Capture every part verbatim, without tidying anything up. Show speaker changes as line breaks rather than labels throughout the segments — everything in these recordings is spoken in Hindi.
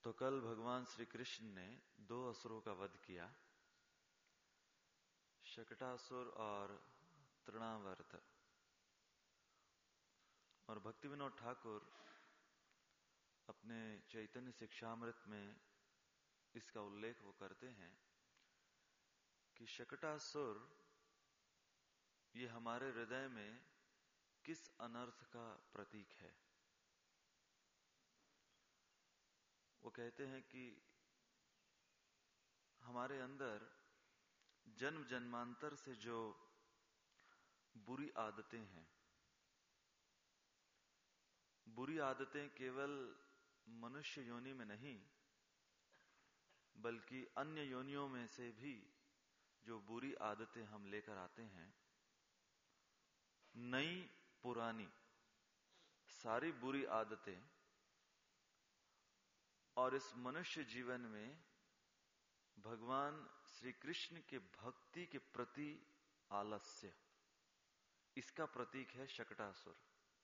तो कल भगवान श्री कृष्ण ने दो असुरों का वध किया, शकटासुर और तृणावर्त। और भक्ति विनोद ठाकुर अपने चैतन्य शिक्षामृत में इसका उल्लेख वो करते हैं कि शकटासुर ये हमारे हृदय में किस अनर्थ का प्रतीक है। वो कहते हैं कि हमारे अंदर जन्म जन्मांतर से जो बुरी आदतें हैं, बुरी आदतें केवल मनुष्य योनि में नहीं बल्कि अन्य योनियों में से भी जो बुरी आदतें हम लेकर आते हैं, नई पुरानी सारी बुरी आदतें, और इस मनुष्य जीवन में भगवान श्री कृष्ण के भक्ति के प्रति आलस्य, इसका प्रतीक है शकटासुर।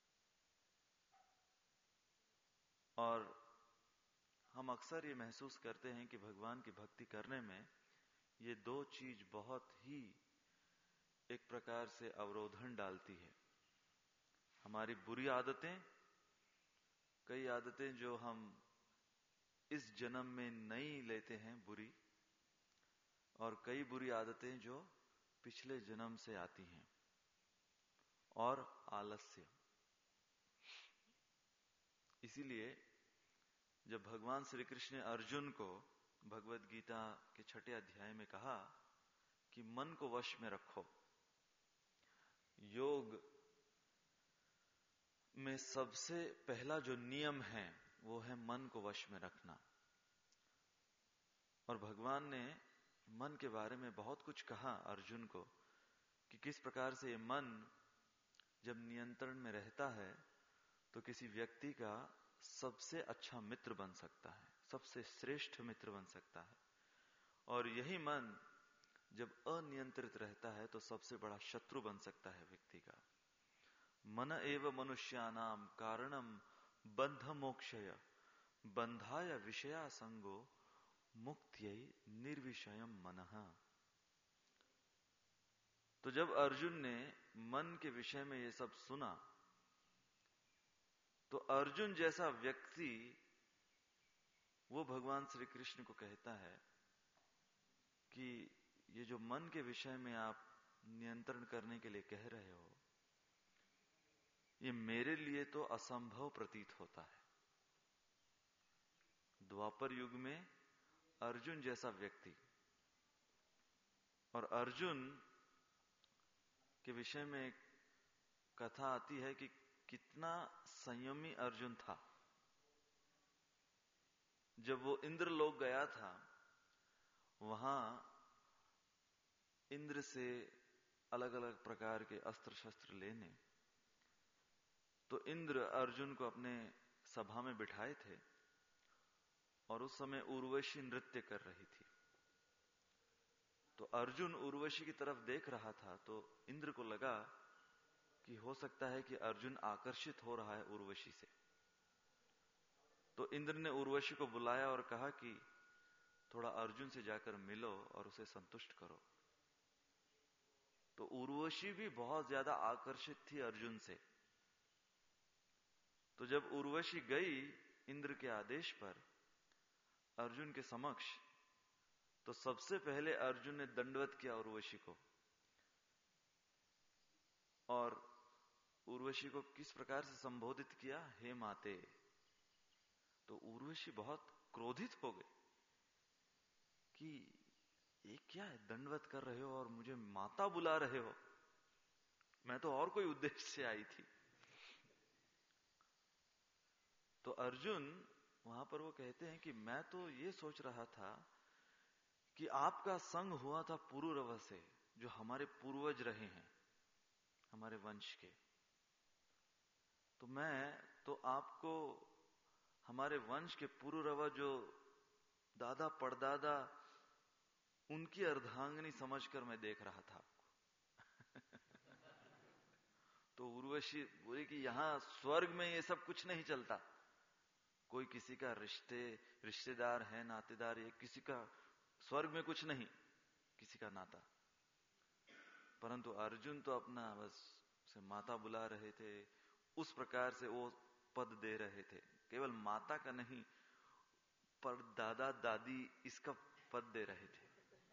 और हम अक्सर ये महसूस करते हैं कि भगवान की भक्ति करने में ये दो चीज बहुत ही एक प्रकार से अवरोधन डालती है। हमारी बुरी आदतें, कई आदतें जो हम इस जन्म में नई लेते हैं बुरी, और कई बुरी आदतें जो पिछले जन्म से आती हैं, और आलस्य। इसीलिए जब भगवान श्री कृष्ण ने अर्जुन को भगवत गीता के छठे अध्याय में कहा कि मन को वश में रखो, योग में सबसे पहला जो नियम है वो है मन को वश में रखना। और भगवान ने मन के बारे में बहुत कुछ कहा अर्जुन को कि किस प्रकार से ये मन जब नियंत्रण में रहता है तो किसी व्यक्ति का सबसे अच्छा मित्र बन सकता है, सबसे श्रेष्ठ मित्र बन सकता है। और यही मन जब अनियंत्रित रहता है तो सबसे बड़ा शत्रु बन सकता है व्यक्ति का। मन एव मनुष्यानाम कारणम बंध मोक्षय बंधाय विषया संगो मुक्त्यै निर्विषयम मनः। तो जब अर्जुन ने मन के विषय में ये सब सुना तो अर्जुन जैसा व्यक्ति वो भगवान श्री कृष्ण को कहता है कि ये जो मन के विषय में आप नियंत्रण करने के लिए कह रहे हो, ये मेरे लिए तो असंभव प्रतीत होता है। द्वापर युग में अर्जुन जैसा व्यक्ति, और अर्जुन के विषय में एक कथा आती है कि कितना संयमी अर्जुन था। जब वो इंद्रलोक गया था, वहां इंद्र से अलग अलग प्रकार के अस्त्र शस्त्र लेने, तो इंद्र अर्जुन को अपने सभा में बिठाए थे और उस समय उर्वशी नृत्य कर रही थी। तो अर्जुन उर्वशी की तरफ देख रहा था तो इंद्र को लगा कि हो सकता है कि अर्जुन आकर्षित हो रहा है उर्वशी से। तो इंद्र ने उर्वशी को बुलाया और कहा कि थोड़ा अर्जुन से जाकर मिलो और उसे संतुष्ट करो। तो उर्वशी भी बहुत ज्यादा आकर्षित थी अर्जुन से। तो जब उर्वशी गई इंद्र के आदेश पर अर्जुन के समक्ष, तो सबसे पहले अर्जुन ने दंडवत किया उर्वशी को। और उर्वशी को किस प्रकार से संबोधित किया? हे माते। तो उर्वशी बहुत क्रोधित हो गई कि ये क्या है, दंडवत कर रहे हो और मुझे माता बुला रहे हो, मैं तो और कोई उद्देश्य से आई थी। तो अर्जुन वहां पर वो कहते हैं कि मैं तो ये सोच रहा था कि आपका संग हुआ था पुरुरवा से, जो हमारे पूर्वज रहे हैं हमारे वंश के। तो मैं तो आपको हमारे वंश के पुरुरवा जो दादा परदादा उनकी अर्धांगिनी समझकर मैं देख रहा था आपको। तो उर्वशी बोली कि यहां स्वर्ग में ये सब कुछ नहीं चलता, कोई किसी का रिश्ते रिश्तेदार है, नातेदार, ये किसी का स्वर्ग में कुछ नहीं, किसी का नाता। परंतु अर्जुन तो अपना बस से माता बुला रहे थे, उस प्रकार से वो पद दे रहे थे। केवल माता का नहीं, पर दादा दादी इसका पद दे रहे थे।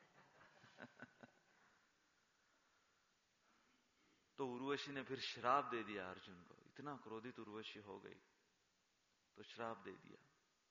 तो उर्वशी ने फिर श्राप दे दिया अर्जुन को। इतना क्रोधित उर्वशी हो गई तो श्राप दे दिया,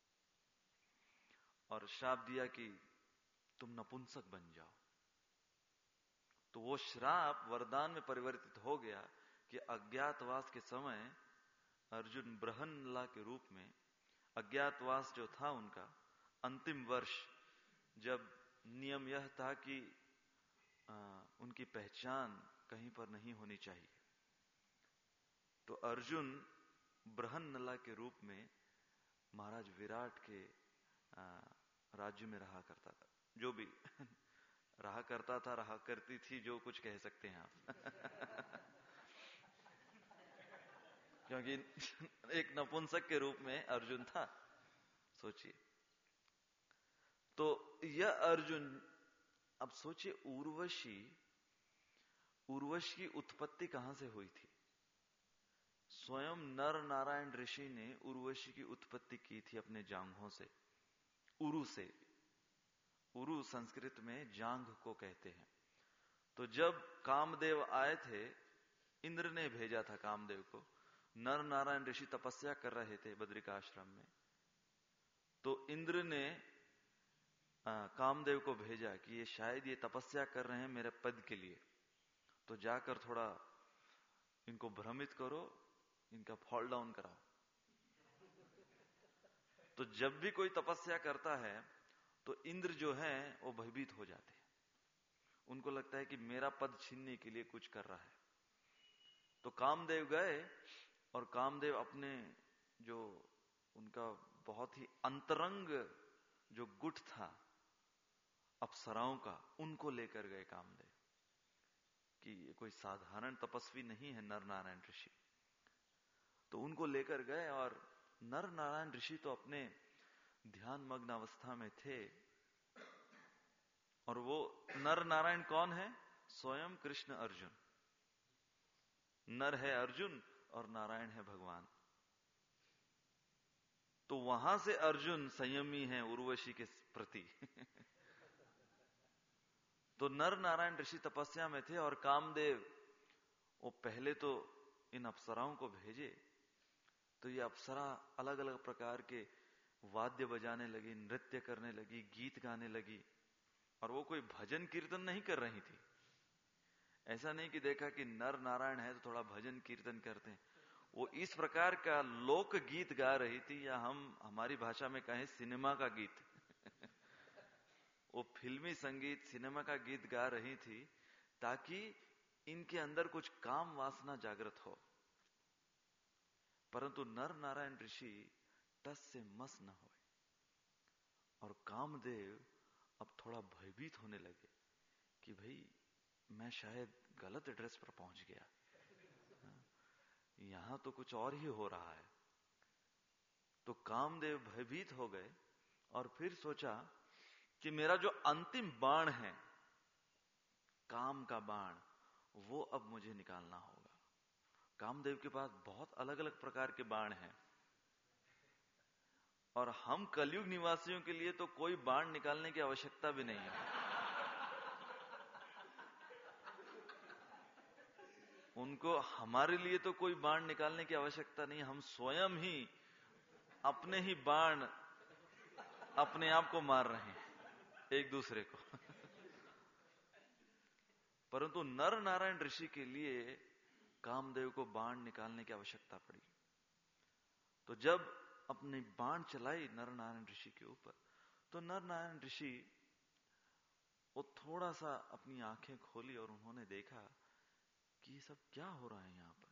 और श्राप दिया कि तुम नपुंसक बन जाओ। तो वो श्राप वरदान में परिवर्तित हो गया कि अज्ञातवास के समय अर्जुन बृहन्नला के रूप में, अज्ञातवास जो था उनका अंतिम वर्ष, जब नियम यह था कि आ, उनकी पहचान कहीं पर नहीं होनी चाहिए, तो अर्जुन बृहन्नला के रूप में महाराज विराट के आ, राज्य में रहा करता था। जो भी रहा करता था, रहा करती थी, जो कुछ कह सकते हैं आप। क्योंकि एक नपुंसक के रूप में अर्जुन था, सोचिए। तो यह अर्जुन, अब सोचिए उर्वशी, उर्वशी की उत्पत्ति कहां से हुई थी? स्वयं नर नारायण ऋषि ने उर्वशी की उत्पत्ति की थी अपने जांघों से, उरु से। उरु संस्कृत में जांघ को कहते हैं। तो जब कामदेव आए थे, इंद्र ने भेजा था कामदेव को। नर नारायण ऋषि तपस्या कर रहे थे बद्रिकाश्रम में, तो इंद्र ने आ, कामदेव को भेजा कि ये शायद ये तपस्या कर रहे हैं मेरे पद के लिए, तो जाकर थोड़ा इनको भ्रमित करो, इनका फॉल डाउन कराओ। तो जब भी कोई तपस्या करता है तो इंद्र जो है वो भयभीत हो जाते हैं। उनको लगता है कि मेरा पद छीनने के लिए कुछ कर रहा है। तो कामदेव गए, और कामदेव अपने जो उनका बहुत ही अंतरंग जो गुट था अप्सराओं का, उनको लेकर गए कामदेव, कि ये कोई साधारण तपस्वी नहीं है नर नारायण ऋषि। तो उनको लेकर गए, और नर नारायण ऋषि तो अपने ध्यान मग्न अवस्था में थे। और वो नर नारायण कौन है? स्वयं कृष्ण अर्जुन। नर है अर्जुन और नारायण है भगवान। तो वहां से अर्जुन संयमी है उर्वशी के प्रति। तो नर नारायण ऋषि तपस्या में थे, और कामदेव वो पहले तो इन अप्सराओं को भेजे। तो ये अप्सरा अलग अलग प्रकार के वाद्य बजाने लगी, नृत्य करने लगी, गीत गाने लगी। और वो कोई भजन कीर्तन नहीं कर रही थी। ऐसा नहीं कि देखा कि नर नारायण है तो थोड़ा भजन कीर्तन करते हैं। वो इस प्रकार का लोक गीत गा रही थी, या हम हमारी भाषा में कहें सिनेमा का गीत। वो फिल्मी संगीत, सिनेमा का गीत गा रही थी, ताकि इनके अंदर कुछ काम वासना जागृत हो। परंतु नर नारायण ऋषि टस से मस न हो, और कामदेव अब थोड़ा भयभीत होने लगे कि भाई मैं शायद गलत एड्रेस पर पहुंच गया, यहां तो कुछ और ही हो रहा है। तो कामदेव भयभीत हो गए, और फिर सोचा कि मेरा जो अंतिम बाण है, काम का बाण, वो अब मुझे निकालना होगा। कामदेव के पास बहुत अलग अलग प्रकार के बाण हैं, और हम कलयुग निवासियों के लिए तो कोई बाण निकालने की आवश्यकता भी नहीं है। उनको हमारे लिए तो कोई बाण निकालने की आवश्यकता नहीं। हम स्वयं ही अपने ही बाण अपने आप को मार रहे हैं, एक दूसरे को। परंतु नर नारायण ऋषि के लिए कामदेव को बाण निकालने की आवश्यकता पड़ी। तो जब अपनी बाण चलाई नर नारायण ऋषि के ऊपर, तो नर नारायण ऋषि वो थोड़ा सा अपनी आंखें खोली, और उन्होंने देखा कि ये सब क्या हो रहा है यहां पर।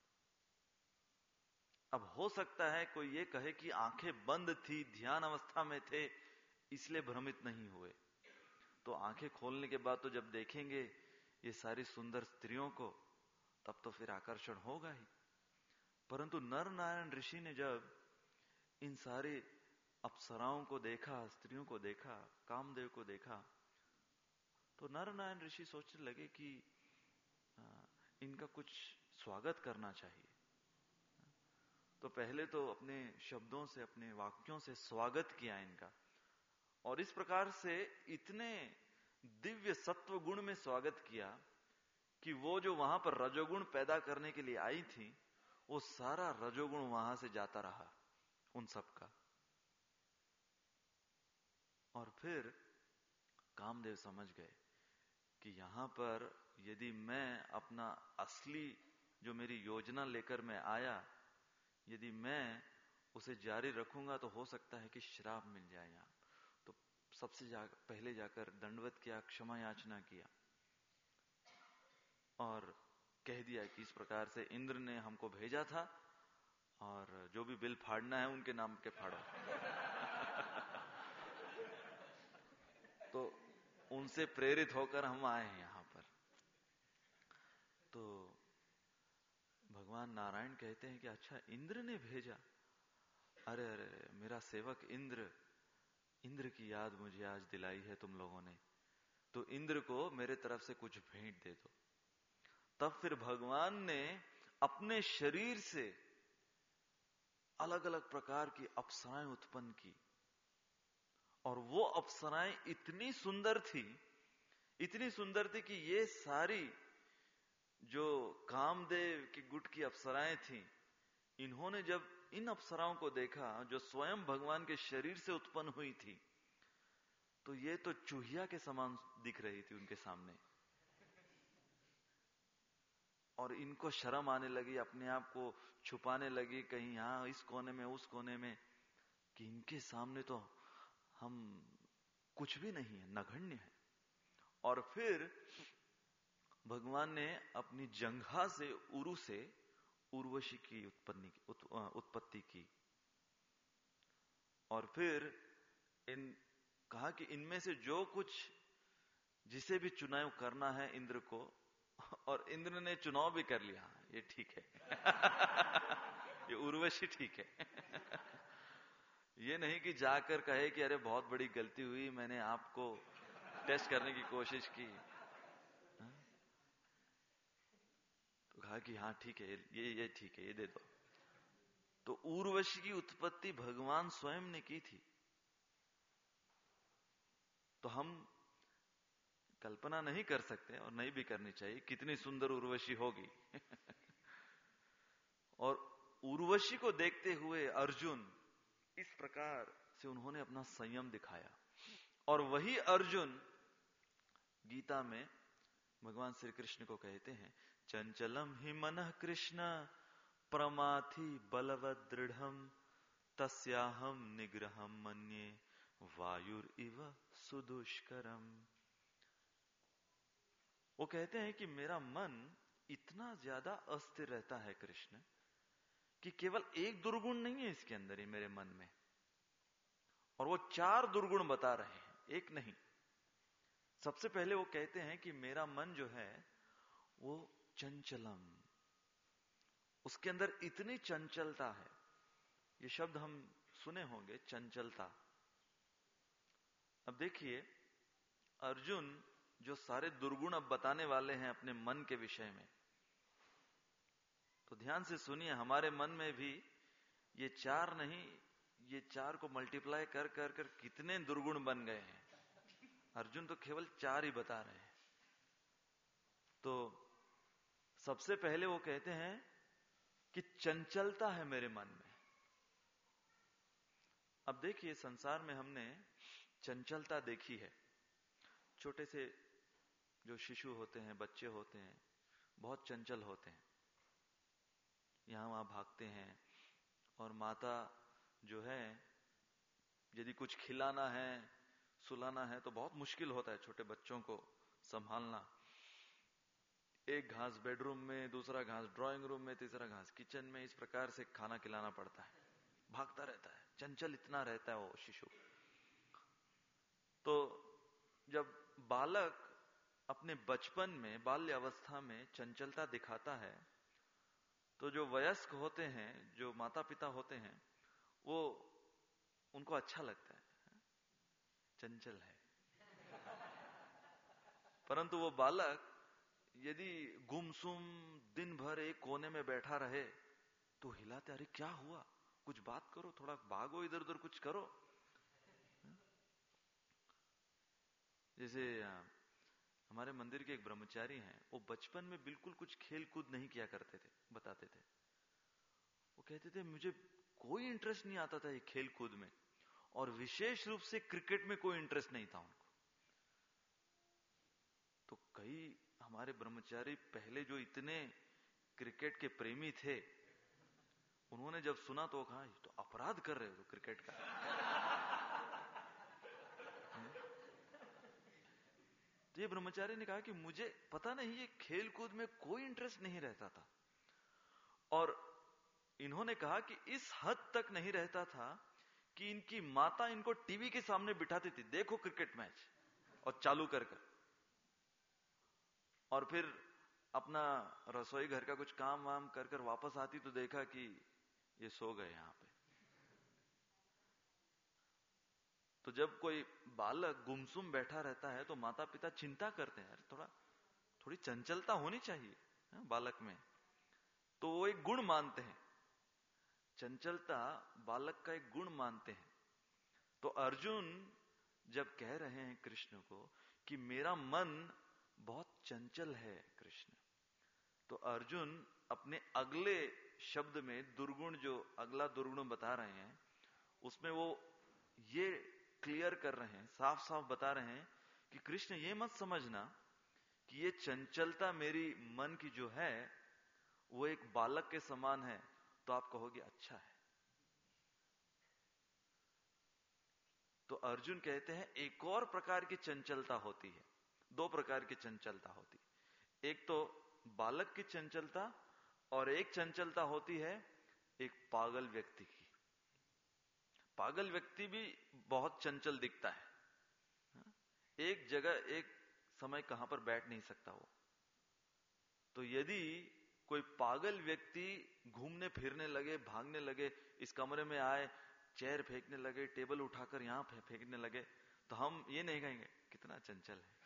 अब हो सकता है कोई ये कहे कि आंखें बंद थी, ध्यान अवस्था में थे, इसलिए भ्रमित नहीं हुए। तो आंखें खोलने के बाद तो जब देखेंगे ये सारी सुंदर स्त्रियों को, तब तो फिर आकर्षण होगा ही। परंतु नर नारायण ऋषि ने जब इन सारे अप्सराओं को देखा, स्त्रियों को देखा, कामदेव को देखा, तो नर नारायण ऋषि सोचने लगे कि इनका कुछ स्वागत करना चाहिए। तो पहले तो अपने शब्दों से, अपने वाक्यों से स्वागत किया इनका, और इस प्रकार से इतने दिव्य सत्व गुण में स्वागत किया कि वो जो वहां पर रजोगुण पैदा करने के लिए आई थी, वो सारा रजोगुण वहां से जाता रहा उन सब का। और फिर कामदेव समझ गए कि यहां पर यदि मैं अपना असली जो मेरी योजना लेकर मैं आया, यदि मैं उसे जारी रखूंगा तो हो सकता है कि श्राप मिल जाए यहां। तो सबसे जा, पहले जाकर दंडवत किया, क्षमा याचना किया और कह दिया कि इस प्रकार से इंद्र ने हमको भेजा था और जो भी बिल फाड़ना है उनके नाम के फाड़ो। तो उनसे प्रेरित होकर हम आए हैं यहां पर। तो भगवान नारायण कहते हैं कि अच्छा इंद्र ने भेजा, अरे अरे मेरा सेवक इंद्र, इंद्र की याद मुझे आज दिलाई है तुम लोगों ने, तो इंद्र को मेरे तरफ से कुछ भेंट दे दो। तब फिर भगवान ने अपने शरीर से अलग अलग प्रकार की अप्सराएं उत्पन्न की, और वो अप्सराएं इतनी सुंदर थी, इतनी सुंदर थी कि ये सारी जो कामदेव की गुट की अप्सराएं थी, इन्होंने जब इन अप्सराओं को देखा जो स्वयं भगवान के शरीर से उत्पन्न हुई थी, तो ये तो चूहिया के समान दिख रही थी उनके सामने। और इनको शर्म आने लगी, अपने आप को छुपाने लगी कहीं यहां इस कोने में उस कोने में, कि इनके सामने तो हम कुछ भी नहीं है, नगण्य है। और फिर भगवान ने अपनी जंघा से उरु से उर्वशी की उत्पत्ति उत, उत्पत्ति की, और फिर इन कहा कि इनमें से जो कुछ जिसे भी चुनाव करना है इंद्र को, और इंद्र ने चुनाव भी कर लिया, ये ठीक है। ये उर्वशी ठीक है। ये नहीं कि जाकर कहे कि अरे बहुत बड़ी गलती हुई, मैंने आपको टेस्ट करने की कोशिश की। हा? तो कहा कि हाँ ठीक है, ये ये ठीक है, ये दे दो। तो उर्वशी की उत्पत्ति भगवान स्वयं ने की थी। तो हम कल्पना नहीं कर सकते और नहीं भी करनी चाहिए कितनी सुंदर उर्वशी होगी। और उर्वशी को देखते हुए अर्जुन इस प्रकार से उन्होंने अपना संयम दिखाया, और वही अर्जुन गीता में भगवान श्री कृष्ण को कहते हैं, चंचलम हि मनः कृष्ण प्रमाथि बलवद दृढ़म तस्याहम निग्रहम मन्ये वायुर इव सुदुष्करम। वो कहते हैं कि मेरा मन इतना ज्यादा अस्थिर रहता है कृष्ण, कि केवल एक दुर्गुण नहीं है इसके अंदर ही मेरे मन में, और वो चार दुर्गुण बता रहे हैं, एक नहीं। सबसे पहले वो कहते हैं कि मेरा मन जो है वो चंचलम, उसके अंदर इतनी चंचलता है। ये शब्द हम सुने होंगे, चंचलता। अब देखिए अर्जुन जो सारे दुर्गुण अब बताने वाले हैं अपने मन के विषय में, तो ध्यान से सुनिए, हमारे मन में भी ये चार नहीं, ये चार को मल्टीप्लाई कर कर कर कितने दुर्गुण बन गए हैं। अर्जुन तो केवल चार ही बता रहे हैं। तो सबसे पहले वो कहते हैं कि चंचलता है मेरे मन में। अब देखिए संसार में हमने चंचलता देखी है। छोटे से जो शिशु होते हैं, बच्चे होते हैं, बहुत चंचल होते हैं, यहां वहां भागते हैं, और माता जो है यदि कुछ खिलाना है, सुलाना है, तो बहुत मुश्किल होता है छोटे बच्चों को संभालना। एक घास बेडरूम में, दूसरा घास ड्राइंग रूम में, तीसरा घास किचन में, इस प्रकार से खाना खिलाना पड़ता है। भागता रहता है, चंचल इतना रहता है वो शिशु। तो जब बालक अपने बचपन में, बाल्य अवस्था में चंचलता दिखाता है, तो जो वयस्क होते हैं, जो माता पिता होते हैं, वो उनको अच्छा लगता है, चंचल है। परंतु वो बालक यदि गुमसुम दिन भर एक कोने में बैठा रहे तो हिलाते, अरे क्या हुआ, कुछ बात करो, थोड़ा भागो इधर उधर, कुछ करो। जैसे हमारे मंदिर के एक ब्रह्मचारी हैं, वो बचपन में बिल्कुल कुछ खेल कूद नहीं किया करते थे, बताते थे। वो कहते थे मुझे कोई इंटरेस्ट नहीं आता था ये खेल कूद में, और विशेष रूप से क्रिकेट में कोई इंटरेस्ट नहीं था उनको। तो कई हमारे ब्रह्मचारी पहले जो इतने क्रिकेट के प्रेमी थे, उन्होंने जब सुना तो कहा तो अपराध कर रहे हो क्रिकेट का। तो ये ब्रह्मचारी ने कहा कि मुझे पता नहीं, ये खेल कूद में कोई इंटरेस्ट नहीं रहता था। और इन्होंने कहा कि इस हद तक नहीं रहता था कि इनकी माता इनको टीवी के सामने बिठाती थी, देखो क्रिकेट मैच, और चालू कर कर, और फिर अपना रसोई घर का कुछ काम वाम कर कर वापस आती तो देखा कि ये सो गए यहां पे। तो जब कोई बालक गुमसुम बैठा रहता है तो माता पिता चिंता करते हैं, थोड़ा थोड़ी चंचलता होनी चाहिए बालक में, तो वो एक गुण मानते हैं, चंचलता बालक का एक गुण मानते हैं। तो अर्जुन जब कह रहे हैं कृष्ण को कि मेरा मन बहुत चंचल है कृष्ण, तो अर्जुन अपने अगले शब्द में दुर्गुण, जो अगला दुर्गुण बता रहे हैं, उसमें वो ये क्लियर कर रहे हैं, साफ साफ बता रहे हैं कि कृष्ण ये मत समझना कि ये चंचलता मेरी मन की जो है वो एक बालक के समान है, तो आप कहोगे अच्छा है। तो अर्जुन कहते हैं एक और प्रकार की चंचलता होती है, दो प्रकार की चंचलता होती है। एक तो बालक की चंचलता, और एक चंचलता होती है एक पागल व्यक्ति की। पागल व्यक्ति भी बहुत चंचल दिखता है, एक जगह एक समय कहां पर बैठ नहीं सकता वो। तो यदि कोई पागल व्यक्ति घूमने फिरने लगे, भागने लगे, इस कमरे में आए, चेयर फेंकने लगे, टेबल उठाकर यहां फेंकने लगे, तो हम ये नहीं कहेंगे कितना चंचल है।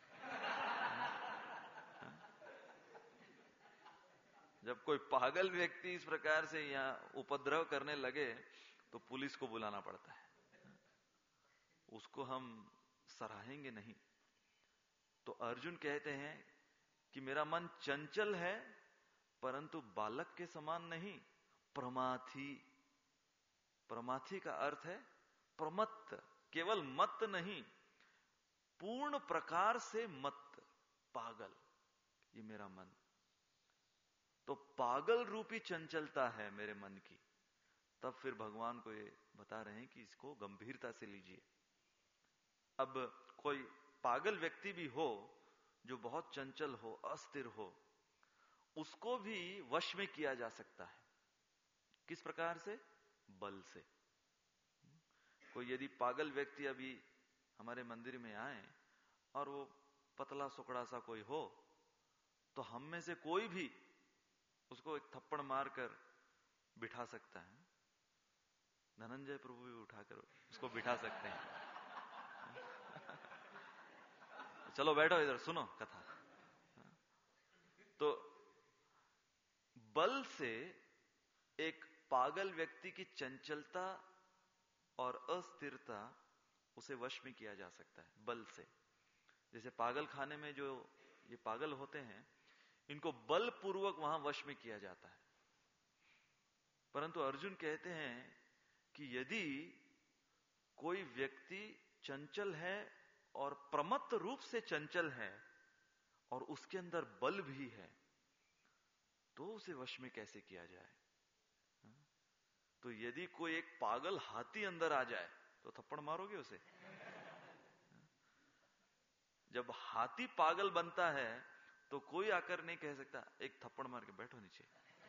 जब कोई पागल व्यक्ति इस प्रकार से यहां उपद्रव करने लगे तो पुलिस को बुलाना पड़ता है, उसको हम सराहेंगे नहीं। तो अर्जुन कहते हैं कि मेरा मन चंचल है, परंतु बालक के समान नहीं, प्रमाथी। प्रमाथी का अर्थ है प्रमत्त, केवल मत नहीं, पूर्ण प्रकार से मत, पागल, ये मेरा मन। तो पागल रूपी चंचलता है मेरे मन की। तब फिर भगवान को ये बता रहे हैं कि इसको गंभीरता से लीजिए। अब कोई पागल व्यक्ति भी हो जो बहुत चंचल हो, अस्थिर हो, उसको भी वश में किया जा सकता है। किस प्रकार से? बल से। कोई यदि पागल व्यक्ति अभी हमारे मंदिर में आए और वो पतला सुकड़ा सा कोई हो, तो हम में से कोई भी उसको एक थप्पड़ मारकर बिठा सकता है। धनंजय प्रभु भी उठाकर उसको बिठा सकते हैं। चलो बैठो इधर, सुनो कथा। तो बल से एक पागल व्यक्ति की चंचलता और अस्थिरता, उसे वश में किया जा सकता है बल से। जैसे पागल खाने में जो ये पागल होते हैं, इनको बलपूर्वक वहां वश में किया जाता है। परंतु अर्जुन कहते हैं कि यदि कोई व्यक्ति चंचल है और प्रमत्त रूप से चंचल है और उसके अंदर बल भी है, तो उसे वश में कैसे किया जाए? तो यदि कोई एक पागल हाथी अंदर आ जाए तो थप्पड़ मारोगे उसे? जब हाथी पागल बनता है तो कोई आकर नहीं कह सकता एक थप्पड़ मार के बैठो नीचे,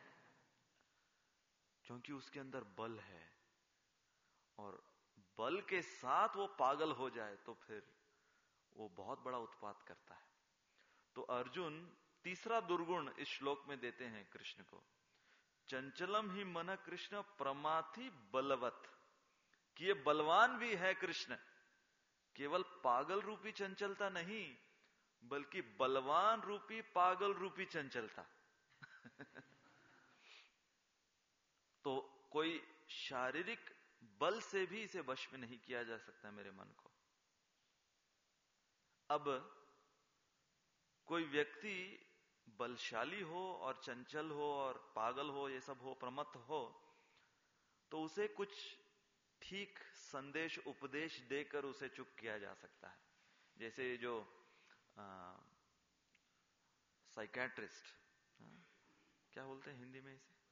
क्योंकि उसके अंदर बल है। और बल के साथ वो पागल हो जाए तो फिर वो बहुत बड़ा उत्पात करता है। तो अर्जुन तीसरा दुर्गुण इस श्लोक में देते हैं कृष्ण को, चंचलम ही मन कृष्ण प्रमाथि बलवत। कि ये बलवान भी है कृष्ण, केवल पागल रूपी चंचलता नहीं, बल्कि बलवान रूपी पागल रूपी चंचलता। तो कोई शारीरिक बल से भी इसे वश में नहीं किया जा सकता मेरे मन को। अब कोई व्यक्ति बलशाली हो और चंचल हो और पागल हो, ये सब हो, प्रमत्त हो, तो उसे कुछ ठीक संदेश उपदेश देकर उसे चुप किया जा सकता है। जैसे जो साइकेट्रिस्ट, क्या बोलते हैं हिंदी में इसे,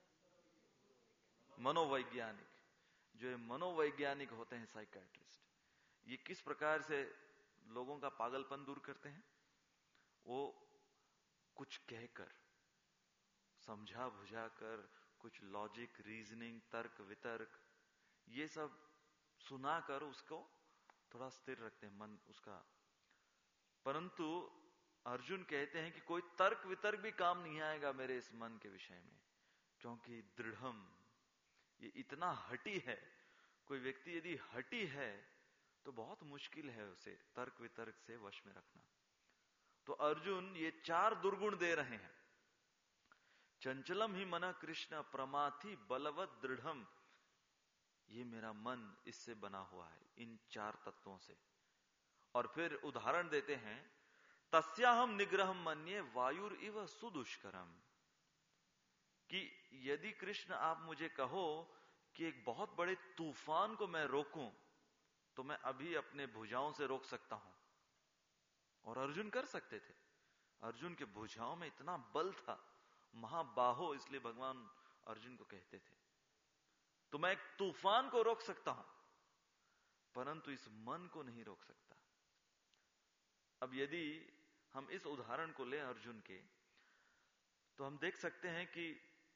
मनोवैज्ञानिक, जो ये मनोवैज्ञानिक होते हैं साइकेट्रिस्ट, ये किस प्रकार से लोगों का पागलपन दूर करते हैं? वो कुछ कहकर, समझा बुझा कर, कुछ लॉजिक, रीजनिंग, तर्क वितर्क, ये सब सुनाकर उसको थोड़ा स्थिर रखते हैं मन उसका। परंतु अर्जुन कहते हैं कि कोई तर्क वितर्क भी काम नहीं आएगा मेरे इस मन के विषय में, क्योंकि दृढ़म, ये इतना हठी है। कोई व्यक्ति यदि हठी है तो बहुत मुश्किल है उसे तर्क वितर्क से वश में रखना। तो अर्जुन ये चार दुर्गुण दे रहे हैं। चंचलम ही मना कृष्ण प्रमाथि बलवत दृढ़म, ये मेरा मन इससे बना हुआ है, इन चार तत्वों से। और फिर उदाहरण देते हैं, तस्याहम निग्रहम मन्ये वायुर इव सुदुष्करम, कि यदि कृष्ण आप मुझे कहो कि एक बहुत बड़े तूफान को मैं रोकूं, तो मैं अभी अपने भुजाओं से रोक सकता हूं। और अर्जुन कर सकते थे, अर्जुन के भुजाओं में इतना बल था, महाबाहो, इसलिए भगवान अर्जुन को कहते थे। तो मैं एक तूफान को रोक सकता हूं, परंतु इस मन को नहीं रोक सकता। अब यदि हम इस उदाहरण को लें अर्जुन के, तो हम देख सकते हैं कि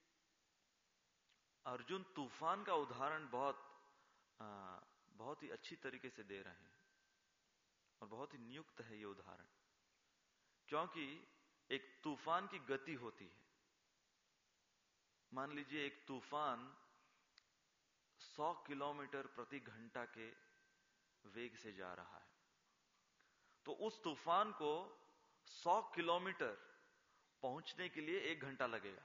अर्जुन तूफान का उदाहरण बहुत आ, बहुत ही अच्छी तरीके से दे रहे हैं और बहुत ही नियुक्त है ये उदाहरण, क्योंकि एक तूफान की गति होती है। मान लीजिए एक तूफान सौ किलोमीटर प्रति घंटा के वेग से जा रहा है, तो उस तूफान को सौ किलोमीटर पहुंचने के लिए एक घंटा लगेगा।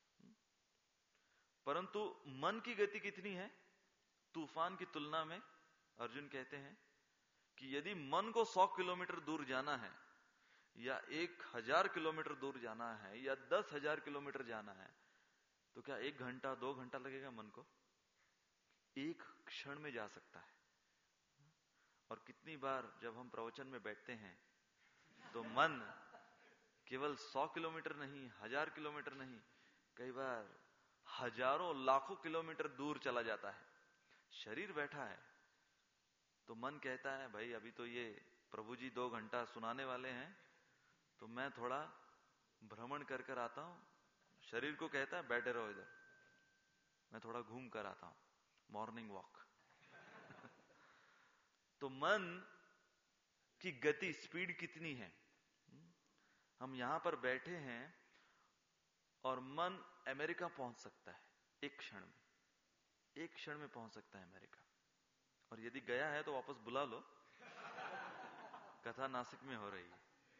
परंतु मन की गति कितनी है तूफान की तुलना में? अर्जुन कहते हैं कि यदि मन को सौ किलोमीटर दूर जाना है, या एक हजार किलोमीटर दूर जाना है, या दस हजार किलोमीटर जाना है, तो क्या एक घंटा दो घंटा लगेगा मन को? एक क्षण में जा सकता है। और कितनी बार जब हम प्रवचन में बैठते हैं तो मन केवल सौ किलोमीटर नहीं, हजार किलोमीटर नहीं, कई बार हजारों लाखों किलोमीटर दूर चला जाता है। शरीर बैठा है तो मन कहता है भाई अभी तो ये प्रभु जी दो घंटा सुनाने वाले हैं, तो मैं थोड़ा भ्रमण कर कर आता हूं। शरीर को कहता है बैठे रहो इधर, मैं थोड़ा घूम कर आता हूं, मॉर्निंग वॉक। तो मन की गति, स्पीड कितनी है? हम यहां पर बैठे हैं और मन अमेरिका पहुंच सकता है एक क्षण में, एक क्षण में पहुंच सकता है अमेरिका। और यदि गया है तो वापस बुला लो, कथा नासिक में हो रही है।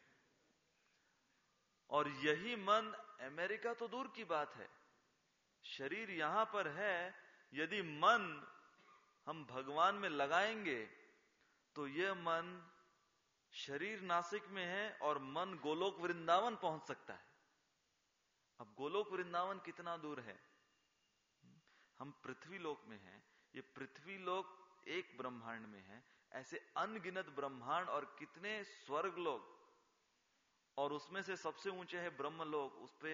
और यही मन अमेरिका तो दूर की बात है, शरीर यहां पर है, यदि मन हम भगवान में लगाएंगे तो यह मन शरीर नासिक में है और मन गोलोक वृंदावन पहुंच सकता है। अब गोलोक वृंदावन कितना दूर है? हम पृथ्वी लोक में हैं, ये पृथ्वी लोक एक ब्रह्मांड में है, ऐसे अनगिनत ब्रह्मांड और कितने स्वर्ग लोक, और उसमें से सबसे ऊंचे है ब्रह्मलोक, उस पे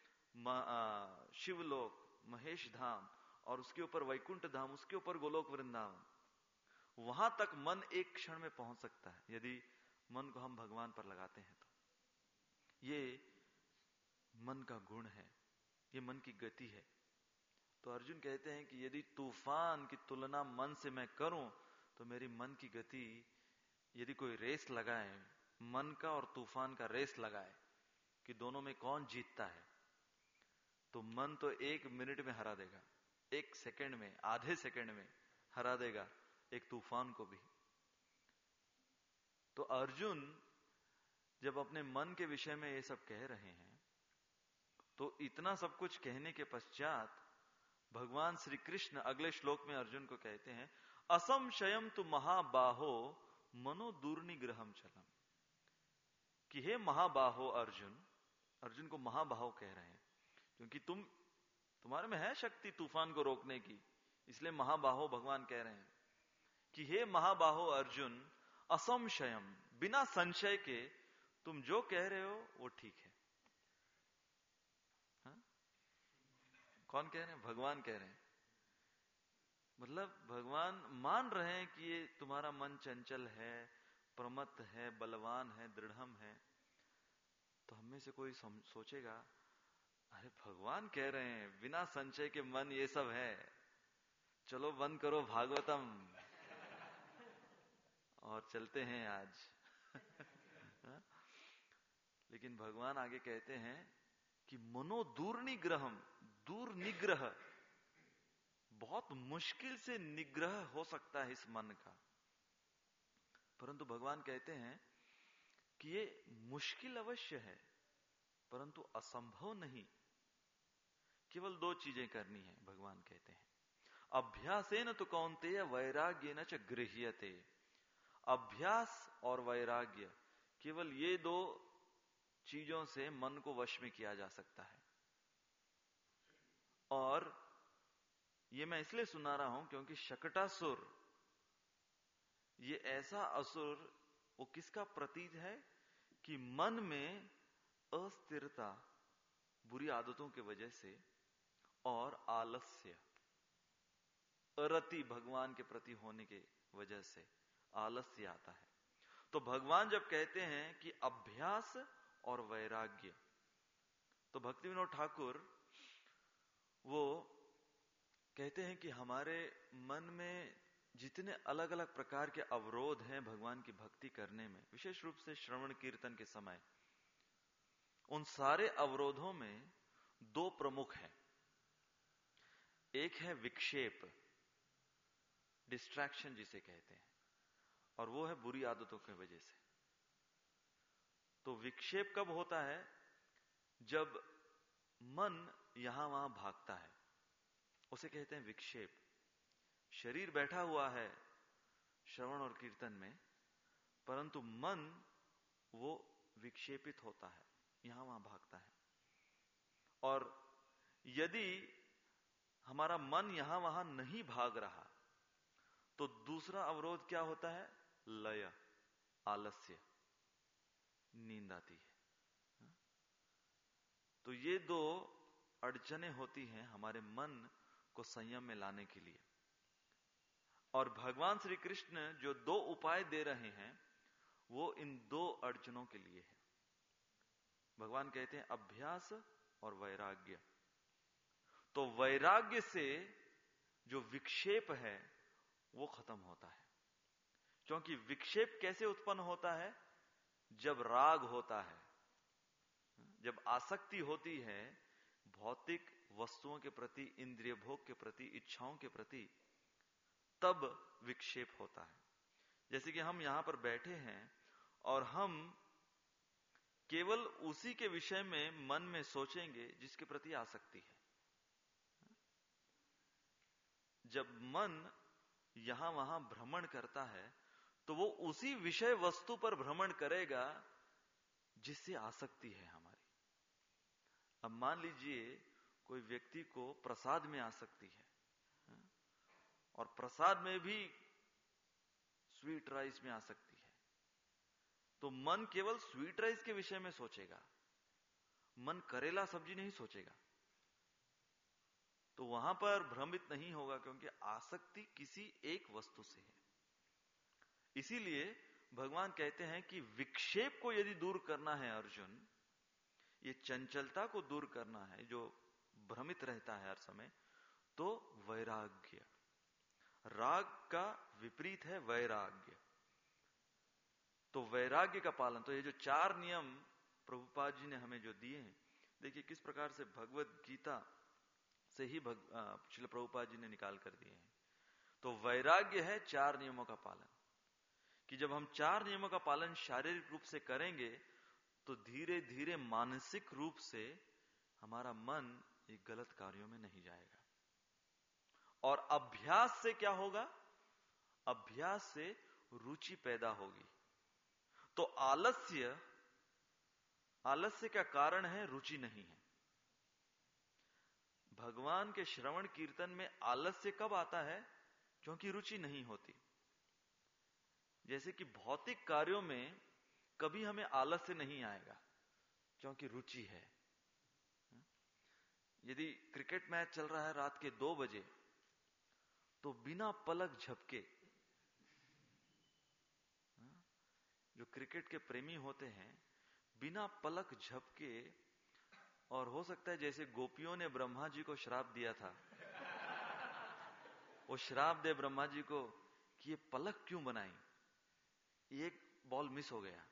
शिवलोक, महेश धाम, और उसके ऊपर वैकुंठ धाम, उसके ऊपर गोलोक वृंदावन। वहां तक मन एक क्षण में पहुंच सकता है यदि मन को हम भगवान पर लगाते हैं। तो ये मन का गुण है, ये मन की गति है। तो अर्जुन कहते हैं कि यदि तूफान की तुलना मन से मैं करूं, तो मेरी मन की गति, यदि कोई रेस लगाए, मन का और तूफान का रेस लगाए कि दोनों में कौन जीतता है, तो मन तो एक मिनट में हरा देगा, एक सेकंड में, आधे सेकंड में हरा देगा एक तूफान को भी। तो अर्जुन जब अपने मन के विषय में ये सब कह रहे हैं, तो इतना सब कुछ कहने के पश्चात भगवान श्री कृष्ण अगले श्लोक में अर्जुन को कहते हैं, असंशयम तु महाबाहो मनो दूर्निग्रहम चलम। कि हे महाबाहो अर्जुन, अर्जुन को महाबाहो कह रहे हैं क्योंकि तुम तुम्हारे में है शक्ति तूफान को रोकने की, इसलिए महाबाहो भगवान कह रहे हैं कि हे महाबाहो अर्जुन, असंशयम, बिना संशय के तुम जो कह रहे हो वो ठीक है। हा? कौन कह रहे हैं? भगवान कह रहे हैं। मतलब भगवान मान रहे हैं कि ये तुम्हारा मन चंचल है, प्रमत्त है, बलवान है, दृढ़म है। तो हम में से कोई सोचेगा, अरे भगवान कह रहे हैं बिना संशय के मन ये सब है, चलो बंद करो भागवतम और चलते हैं आज। लेकिन भगवान आगे कहते हैं कि मनो दूर निग्रहम, दूर निग्रह, बहुत मुश्किल से निग्रह हो सकता है इस मन का। परंतु भगवान कहते हैं कि ये मुश्किल अवश्य है परंतु असंभव नहीं। केवल दो चीजें करनी है, भगवान कहते हैं, अभ्यासेन तो कौन्तेय वैराग्येन च गृह्यते। अभ्यास और वैराग्य, केवल ये दो चीजों से मन को वश में किया जा सकता है। और ये मैं इसलिए सुना रहा हूं क्योंकि शकटासुर, ये ऐसा असुर, वो किसका प्रतीक है कि मन में अस्थिरता, बुरी आदतों की वजह से, और आलस्य, अरति भगवान के प्रति होने के वजह से आलस्य आता है। तो भगवान जब कहते हैं कि अभ्यास और वैराग्य, तो भक्ति विनोद ठाकुर वो कहते हैं कि हमारे मन में जितने अलग अलग प्रकार के अवरोध हैं भगवान की भक्ति करने में, विशेष रूप से श्रवण कीर्तन के समय, उन सारे अवरोधों में दो प्रमुख हैं। एक है विक्षेप, डिस्ट्रैक्शन जिसे कहते हैं, और वो है बुरी आदतों की वजह से। तो विक्षेप कब होता है? जब मन यहां वहां भागता है, उसे कहते हैं विक्षेप। शरीर बैठा हुआ है श्रवण और कीर्तन में, परंतु मन वो विक्षेपित होता है, यहां वहां भागता है। और यदि हमारा मन यहां वहां नहीं भाग रहा तो दूसरा अवरोध क्या होता है? लय, आलस्य, नींद आती है। तो ये दो अड़चने होती हैं हमारे मन को संयम में लाने के लिए। और भगवान श्री कृष्ण जो दो उपाय दे रहे हैं वो इन दो अड़चनों के लिए है। भगवान कहते हैं अभ्यास और वैराग्य। तो वैराग्य से जो विक्षेप है वो खत्म होता है। क्योंकि विक्षेप कैसे उत्पन्न होता है? जब राग होता है, जब आसक्ति होती है भौतिक वस्तुओं के प्रति, इंद्रिय भोग के प्रति, इच्छाओं के प्रति, तब विक्षेप होता है। जैसे कि हम यहां पर बैठे हैं और हम केवल उसी के विषय में मन में सोचेंगे जिसके प्रति आसक्ति है। जब मन यहां वहां भ्रमण करता है तो वो उसी विषय वस्तु पर भ्रमण करेगा जिससे आसक्ति है हमारी। अब मान लीजिए कोई व्यक्ति को प्रसाद में आसक्ति है, और प्रसाद में भी स्वीट राइस में आसक्ति है, तो मन केवल स्वीट राइस के विषय में सोचेगा, मन करेला सब्जी नहीं सोचेगा। तो वहां पर भ्रमित नहीं होगा क्योंकि आसक्ति किसी एक वस्तु से है। इसीलिए भगवान कहते हैं कि विक्षेप को यदि दूर करना है अर्जुन, ये चंचलता को दूर करना है जो भ्रमित रहता है हर समय, तो वैराग्य, राग का विपरीत है वैराग्य। तो वैराग्य का पालन, तो ये जो चार नियम प्रभुपाद जी ने हमें जो दिए हैं, देखिए किस प्रकार से भगवत गीता से ही श्रील प्रभुपाद जी ने निकाल कर दिए हैं। तो वैराग्य है चार नियमों का पालन, कि जब हम चार नियमों का पालन शारीरिक रूप से करेंगे तो धीरे धीरे मानसिक रूप से हमारा मन एक गलत कार्यों में नहीं जाएगा। और अभ्यास से क्या होगा? अभ्यास से रुचि पैदा होगी। तो आलस्य, आलस्य का कारण है रुचि नहीं है। भगवान के श्रवण कीर्तन में आलस्य कब आता है? क्योंकि रुचि नहीं होती। जैसे कि भौतिक कार्यों में कभी हमें आलस्य नहीं आएगा क्योंकि रुचि है। यदि क्रिकेट मैच चल रहा है रात के दो बजे तो बिना पलक झपके, जो क्रिकेट के प्रेमी होते हैं, बिना पलक झपके, और हो सकता है जैसे गोपियों ने ब्रह्मा जी को श्राप दिया था, वो श्राप दे ब्रह्मा जी को कि ये पलक क्यों बनाई, एक बॉल मिस हो गया।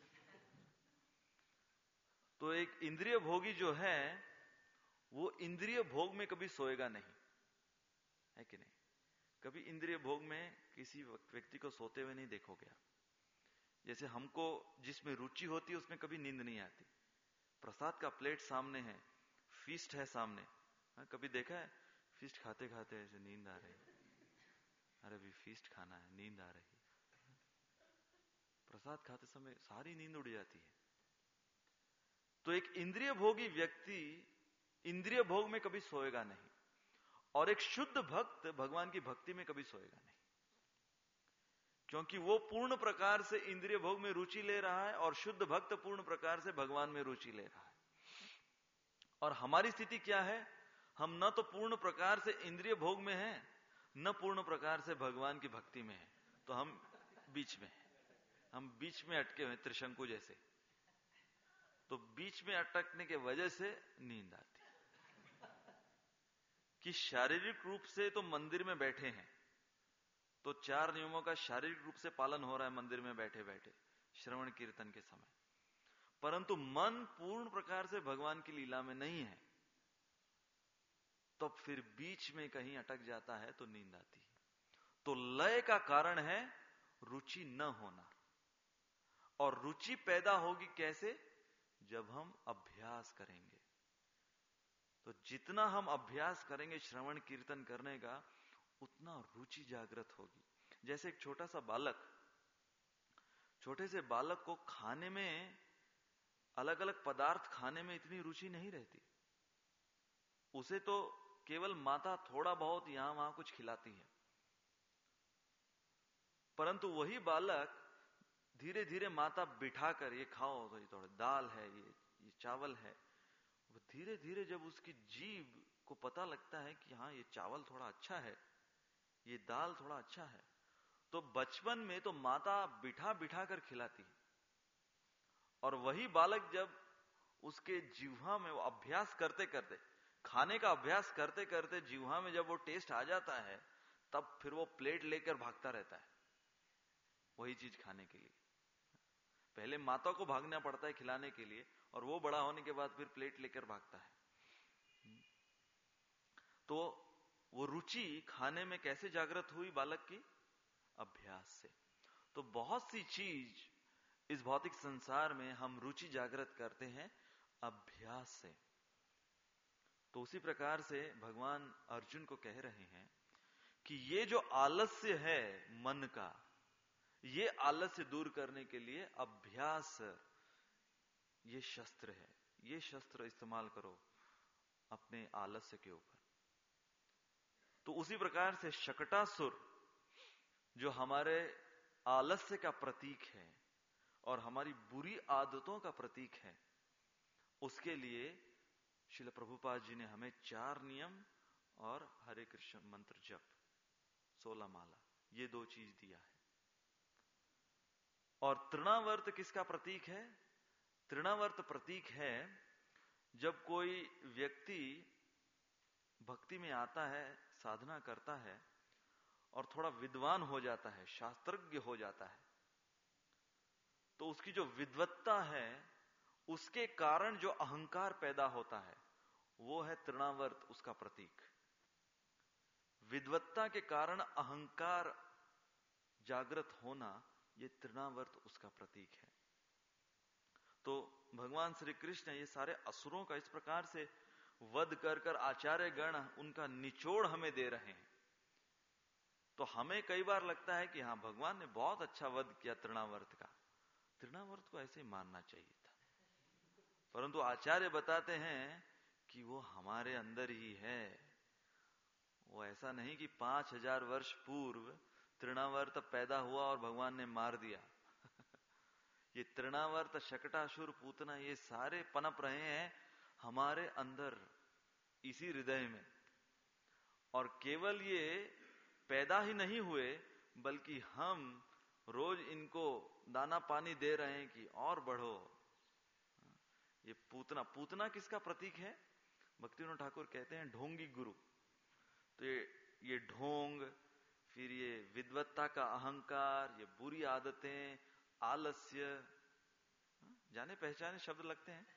तो एक इंद्रिय भोगी जो है वो इंद्रिय भोग में कभी सोएगा नहीं, है कि नहीं? कभी इंद्रिय भोग में किसी व्यक्ति को सोते हुए नहीं देखोगे आप। जैसे हमको जिसमें रुचि होती है उसमें कभी नींद नहीं आती। प्रसाद का प्लेट सामने है, फीस्ट है सामने, हा? कभी देखा है फीस्ट खाते खाते ऐसे नींद आ रही, अरे अभी फीस्ट खाना है, नींद आ रही। प्रसाद खाते समय सारी नींद उड़ जाती है। तो एक इंद्रिय भोगी व्यक्ति इंद्रिय भोग में कभी सोएगा नहीं, और एक शुद्ध भक्त भगवान की भक्ति में कभी सोएगा नहीं, क्योंकि वो पूर्ण प्रकार से इंद्रिय भोग में रुचि ले रहा है और शुद्ध भक्त पूर्ण प्रकार से भगवान में रुचि ले रहा है। और हमारी स्थिति क्या है? हम न तो पूर्ण प्रकार से इंद्रिय भोग में हैं, न पूर्ण प्रकार से भगवान की भक्ति में है। तो हम बीच में हैं, हम बीच में अटके हुए त्रिशंकु जैसे। तो बीच में अटकने के वजह से नींद आती है कि शारीरिक रूप से तो मंदिर में बैठे हैं, तो चार नियमों का शारीरिक रूप से पालन हो रहा है मंदिर में बैठे बैठे श्रवण कीर्तन के समय, परंतु मन पूर्ण प्रकार से भगवान की लीला में नहीं है। तो फिर बीच में कहीं अटक जाता है तो नींद आती है। तो लय का कारण है रुचि न होना। और रुचि पैदा होगी कैसे? जब हम अभ्यास करेंगे। तो जितना हम अभ्यास करेंगे श्रवण कीर्तन करने का, उतना रुचि जागृत होगी। जैसे एक छोटा सा बालक, छोटे से बालक को खाने में, अलग अलग पदार्थ खाने में इतनी रुचि नहीं रहती। उसे तो केवल माता थोड़ा बहुत यहां वहां कुछ खिलाती है, परंतु वही बालक धीरे धीरे माता बिठाकर ये खाओ, तो ये थोड़ा दाल है, ये ये चावल है, वो धीरे धीरे जब उसकी जीभ को पता लगता है कि हाँ ये चावल थोड़ा अच्छा है, ये दाल थोड़ा अच्छा है, तो बचपन में तो माता बिठा बिठा कर खिलाती है। और वही बालक जब उसके जिह्वा में वो अभ्यास करते करते, खाने का अभ्यास करते करते जिह्वा में जब वो टेस्ट आ जाता है, तब फिर वो प्लेट लेकर भागता रहता है वही चीज खाने के लिए। पहले माता को भागना पड़ता है खिलाने के लिए, और वो बड़ा होने के बाद फिर प्लेट लेकर भागता है। तो वो रुचि खाने में कैसे जागृत हुई बालक की? अभ्यास से। तो बहुत सी चीज इस भौतिक संसार में हम रुचि जागृत करते हैं अभ्यास से। तो उसी प्रकार से भगवान अर्जुन को कह रहे हैं कि ये जो आलस्य है मन का, ये आलस्य दूर करने के लिए अभ्यास, ये शस्त्र है। ये शस्त्र इस्तेमाल करो अपने आलस्य के ऊपर। तो उसी प्रकार से शकटासुर जो हमारे आलस्य का प्रतीक है और हमारी बुरी आदतों का प्रतीक है, उसके लिए श्रील प्रभुपाद जी ने हमें चार नियम और हरे कृष्ण मंत्र जप, सोलह माला, ये दो चीज दिया है। और तृणावर्त किसका प्रतीक है? तृणावर्त प्रतीक है जब कोई व्यक्ति भक्ति में आता है, साधना करता है और थोड़ा विद्वान हो जाता है, शास्त्रज्ञ हो जाता है, तो उसकी जो विद्वत्ता है उसके कारण जो अहंकार पैदा होता है वो है तृणावर्त, उसका प्रतीक। विद्वत्ता के कारण अहंकार जागृत होना, ये तृणावर्त उसका प्रतीक है। तो भगवान श्री कृष्ण ये सारे असुरों का इस प्रकार से वध कर कर आचार्य गण उनका निचोड़ हमें दे रहे हैं। तो हमें कई बार लगता है कि हाँ, भगवान ने बहुत अच्छा वध किया तृणावर्त का, तृणावर्त को ऐसे ही मारना चाहिए था। परंतु आचार्य बताते हैं कि वो हमारे अंदर ही है। वो ऐसा नहीं कि पांच हजार वर्ष पूर्व तृणावर्त पैदा हुआ और भगवान ने मार दिया। ये तृणावर्त, शकटासुर, पूतना, ये सारे पनप रहे हैं हमारे अंदर, इसी हृदय में। और केवल ये पैदा ही नहीं हुए, बल्कि हम रोज इनको दाना पानी दे रहे हैं कि और बढ़ो। ये पूतना, पूतना किसका प्रतीक है? भक्तिविनोद ठाकुर कहते हैं ढोंगी गुरु। तो ये ये ढोंग, फिर ये विद्वत्ता का अहंकार, ये बुरी आदतें, आलस्य, जाने पहचाने शब्द लगते हैं,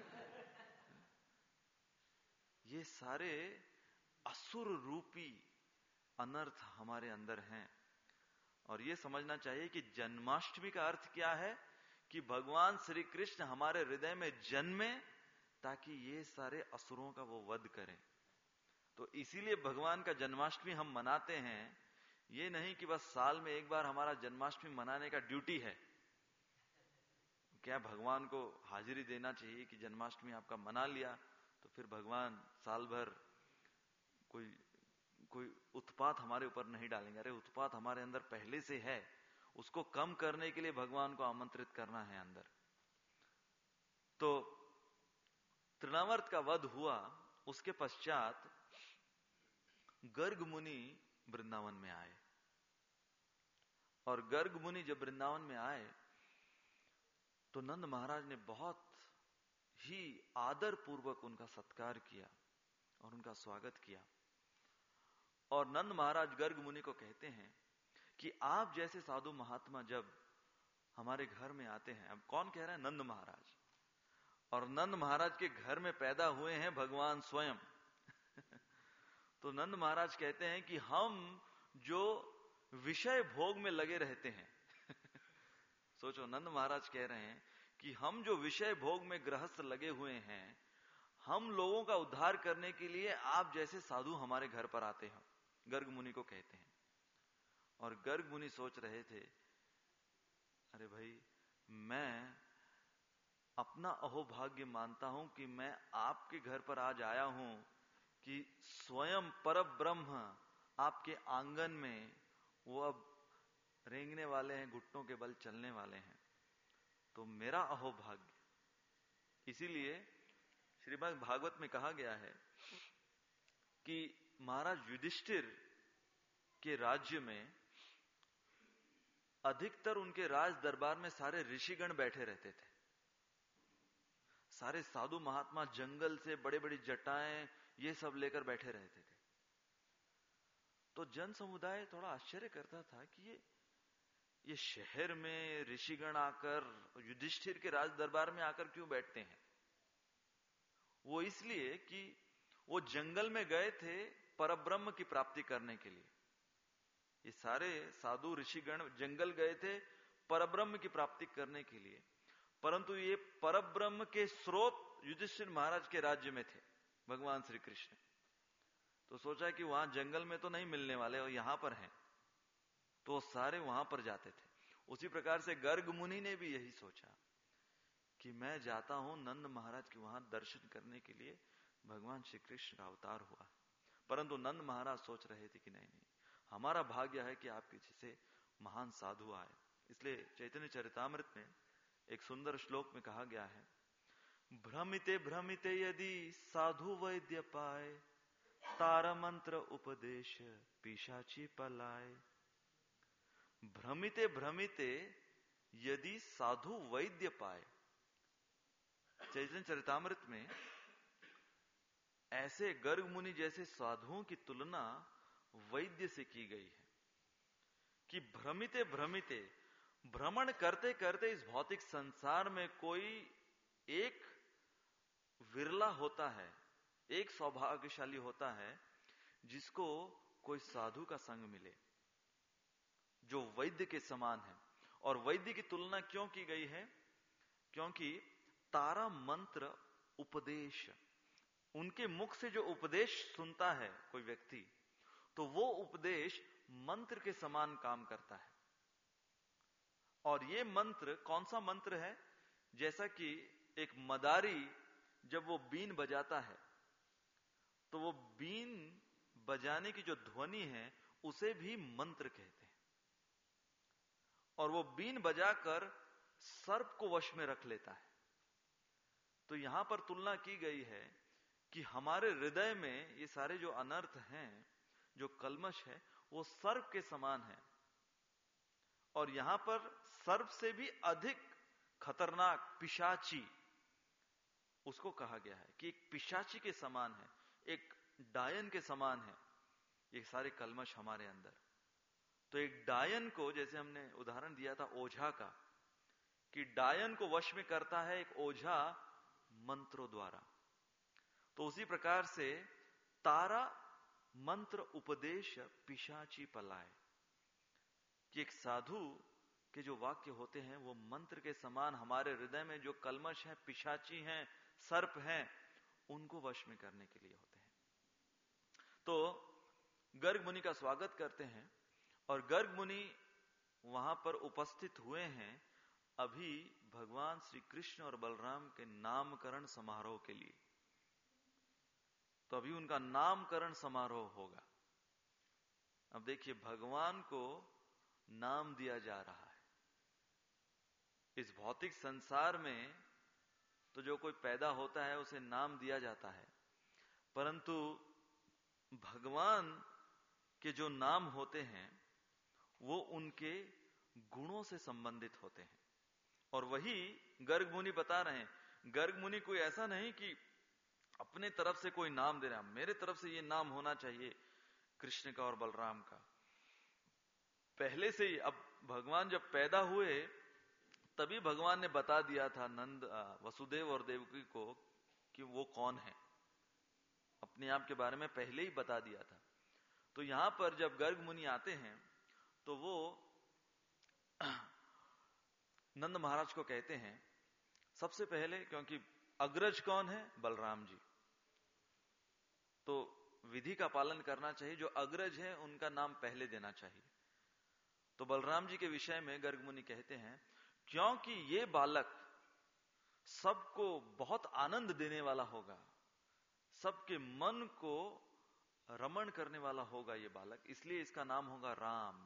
ये सारे असुर रूपी अनर्थ हमारे अंदर हैं। और ये समझना चाहिए कि जन्माष्टमी का अर्थ क्या है? कि भगवान श्री कृष्ण हमारे हृदय में जन्मे ताकि ये सारे असुरों का वो वध करें। तो इसीलिए भगवान का जन्माष्टमी हम मनाते हैं। ये नहीं कि बस साल में एक बार हमारा जन्माष्टमी मनाने का ड्यूटी है। क्या भगवान को हाजिरी देना चाहिए कि जन्माष्टमी आपका मना लिया तो फिर भगवान साल भर कोई कोई उत्पात हमारे ऊपर नहीं डालेंगे? अरे उत्पात हमारे अंदर पहले से है, उसको कम करने के लिए भगवान को आमंत्रित करना है अंदर। तो तृणावर्त का वध हुआ, उसके पश्चात गर्ग मुनि वृंदावन में आए। और गर्ग मुनि जब वृंदावन में आए तो नंद महाराज ने बहुत ही आदर पूर्वक उनका सत्कार किया और उनका स्वागत किया। और नंद महाराज गर्ग मुनि को कहते हैं कि आप जैसे साधु महात्मा जब हमारे घर में आते हैं, अब कौन कह रहा है? नंद महाराज। और नंद महाराज के घर में पैदा हुए हैं भगवान स्वयं। तो नंद महाराज कहते हैं कि हम जो विषय भोग में लगे रहते हैं सोचो, नंद महाराज कह रहे हैं कि हम जो विषय भोग में गृहस्थ लगे हुए हैं, हम लोगों का उद्धार करने के लिए आप जैसे साधु हमारे घर पर आते हैं, गर्ग मुनि को कहते हैं। और गर्ग मुनि सोच रहे थे, अरे भाई, मैं अपना अहोभाग्य मानता हूं कि मैं आपके घर पर आज आया हूं कि स्वयं परब्रह्म आपके आंगन में वो अब रेंगने वाले हैं, घुटनों के बल चलने वाले हैं। तो मेरा अहोभाग्य। इसीलिए श्रीमद् भागवत में कहा गया है कि महाराज युधिष्ठिर के राज्य में अधिकतर उनके राज दरबार में सारे ऋषिगण बैठे रहते थे। सारे साधु महात्मा जंगल से बड़े बड़ी जटाएं ये सब लेकर बैठे रहते थे। तो जन समुदाय थोड़ा आश्चर्य करता था कि ये ये शहर में ऋषिगण आकर युधिष्ठिर के राज दरबार में आकर क्यों बैठते हैं? वो इसलिए कि वो जंगल में गए थे परब्रह्म की प्राप्ति करने के लिए। ये सारे साधु ऋषिगण जंगल गए थे परब्रह्म की प्राप्ति करने के लिए, परंतु ये परब्रह्म के स्रोत युधिष्ठिर महाराज के राज्य में थे भगवान श्री कृष्ण। तो सोचा कि वहां जंगल में तो नहीं मिलने वाले और यहां पर हैं, तो सारे वहां पर जाते थे। उसी प्रकार से गर्ग मुनि ने भी यही सोचा कि मैं जाता हूं नंद महाराज के वहां दर्शन करने के लिए, भगवान श्री कृष्ण का अवतार हुआ। परंतु नंद महाराज सोच रहे थे कि नहीं नहीं, हमारा भाग्य है कि आपके जैसे महान साधु आए। इसलिए चैतन्य चरितामृत में एक सुंदर श्लोक में कहा गया है, भ्रमिते भ्रमिते यदि साधु वैद्य पाए, तार मंत्र उपदेश पिशाची पलाए। भ्रमिते भ्रमिते यदि साधु वैद्य पाए। चैतन्य चरितामृत में ऐसे गर्ग मुनि जैसे साधुओं की तुलना वैद्य से की गई है कि भ्रमिते भ्रमिते, भ्रमण करते करते इस भौतिक संसार में कोई एक विरला होता है, एक सौभाग्यशाली होता है जिसको कोई साधु का संग मिले जो वैद्य के समान है। और वैद्य की तुलना क्यों की गई है? क्योंकि तारा मंत्र उपदेश, उनके मुख से जो उपदेश सुनता है कोई व्यक्ति, तो वो उपदेश मंत्र के समान काम करता है। और ये मंत्र कौन सा मंत्र है? जैसा कि एक मदारी जब वो बीन बजाता है तो वो बीन बजाने की जो ध्वनि है उसे भी मंत्र कहते हैं। और वो बीन बजाकर सर्प को वश में रख लेता है। तो यहां पर तुलना की गई है कि हमारे हृदय में ये सारे जो अनर्थ हैं, जो कल्मश है, वो सर्प के समान है। और यहां पर सर्प से भी अधिक खतरनाक पिशाची उसको कहा गया है कि एक पिशाची के समान है, एक डायन के समान है ये सारे कल्मश हमारे अंदर। तो एक डायन को, जैसे हमने उदाहरण दिया था ओझा का, कि डायन को वश में करता है एक ओझा मंत्रों द्वारा, तो उसी प्रकार से तारा मंत्र उपदेश पिशाची पलाए, कि एक साधु के जो वाक्य होते हैं वो मंत्र के समान हमारे हृदय में जो कल्मश है, पिशाची हैं, सर्प हैं, उनको वश में करने के लिए होते हैं। तो गर्ग मुनि का स्वागत करते हैं और गर्ग मुनि वहां पर उपस्थित हुए हैं अभी भगवान श्री कृष्ण और बलराम के नामकरण समारोह के लिए। तो अभी उनका नामकरण समारोह होगा। अब देखिए, भगवान को नाम दिया जा रहा है। इस भौतिक संसार में तो जो कोई पैदा होता है उसे नाम दिया जाता है, परंतु भगवान के जो नाम होते हैं वो उनके गुणों से संबंधित होते हैं। और वही गर्ग मुनि बता रहे हैं। गर्ग मुनि कोई ऐसा नहीं कि अपने तरफ से कोई नाम दे रहा, मेरे तरफ से ये नाम होना चाहिए कृष्ण का और बलराम का। पहले से ही, अब भगवान जब पैदा हुए तभी भगवान ने बता दिया था नंद वसुदेव और देवकी को कि वो कौन है, अपने आप के बारे में पहले ही बता दिया था। तो यहां पर जब गर्ग मुनि आते हैं तो वो नंद महाराज को कहते हैं सबसे पहले, क्योंकि अग्रज कौन है? बलराम जी, तो विधि का पालन करना चाहिए, जो अग्रज है उनका नाम पहले देना चाहिए। तो बलराम जी के विषय में गर्ग मुनि कहते हैं क्योंकि ये बालक सबको बहुत आनंद देने वाला होगा, सबके मन को रमण करने वाला होगा ये बालक, इसलिए इसका नाम होगा राम।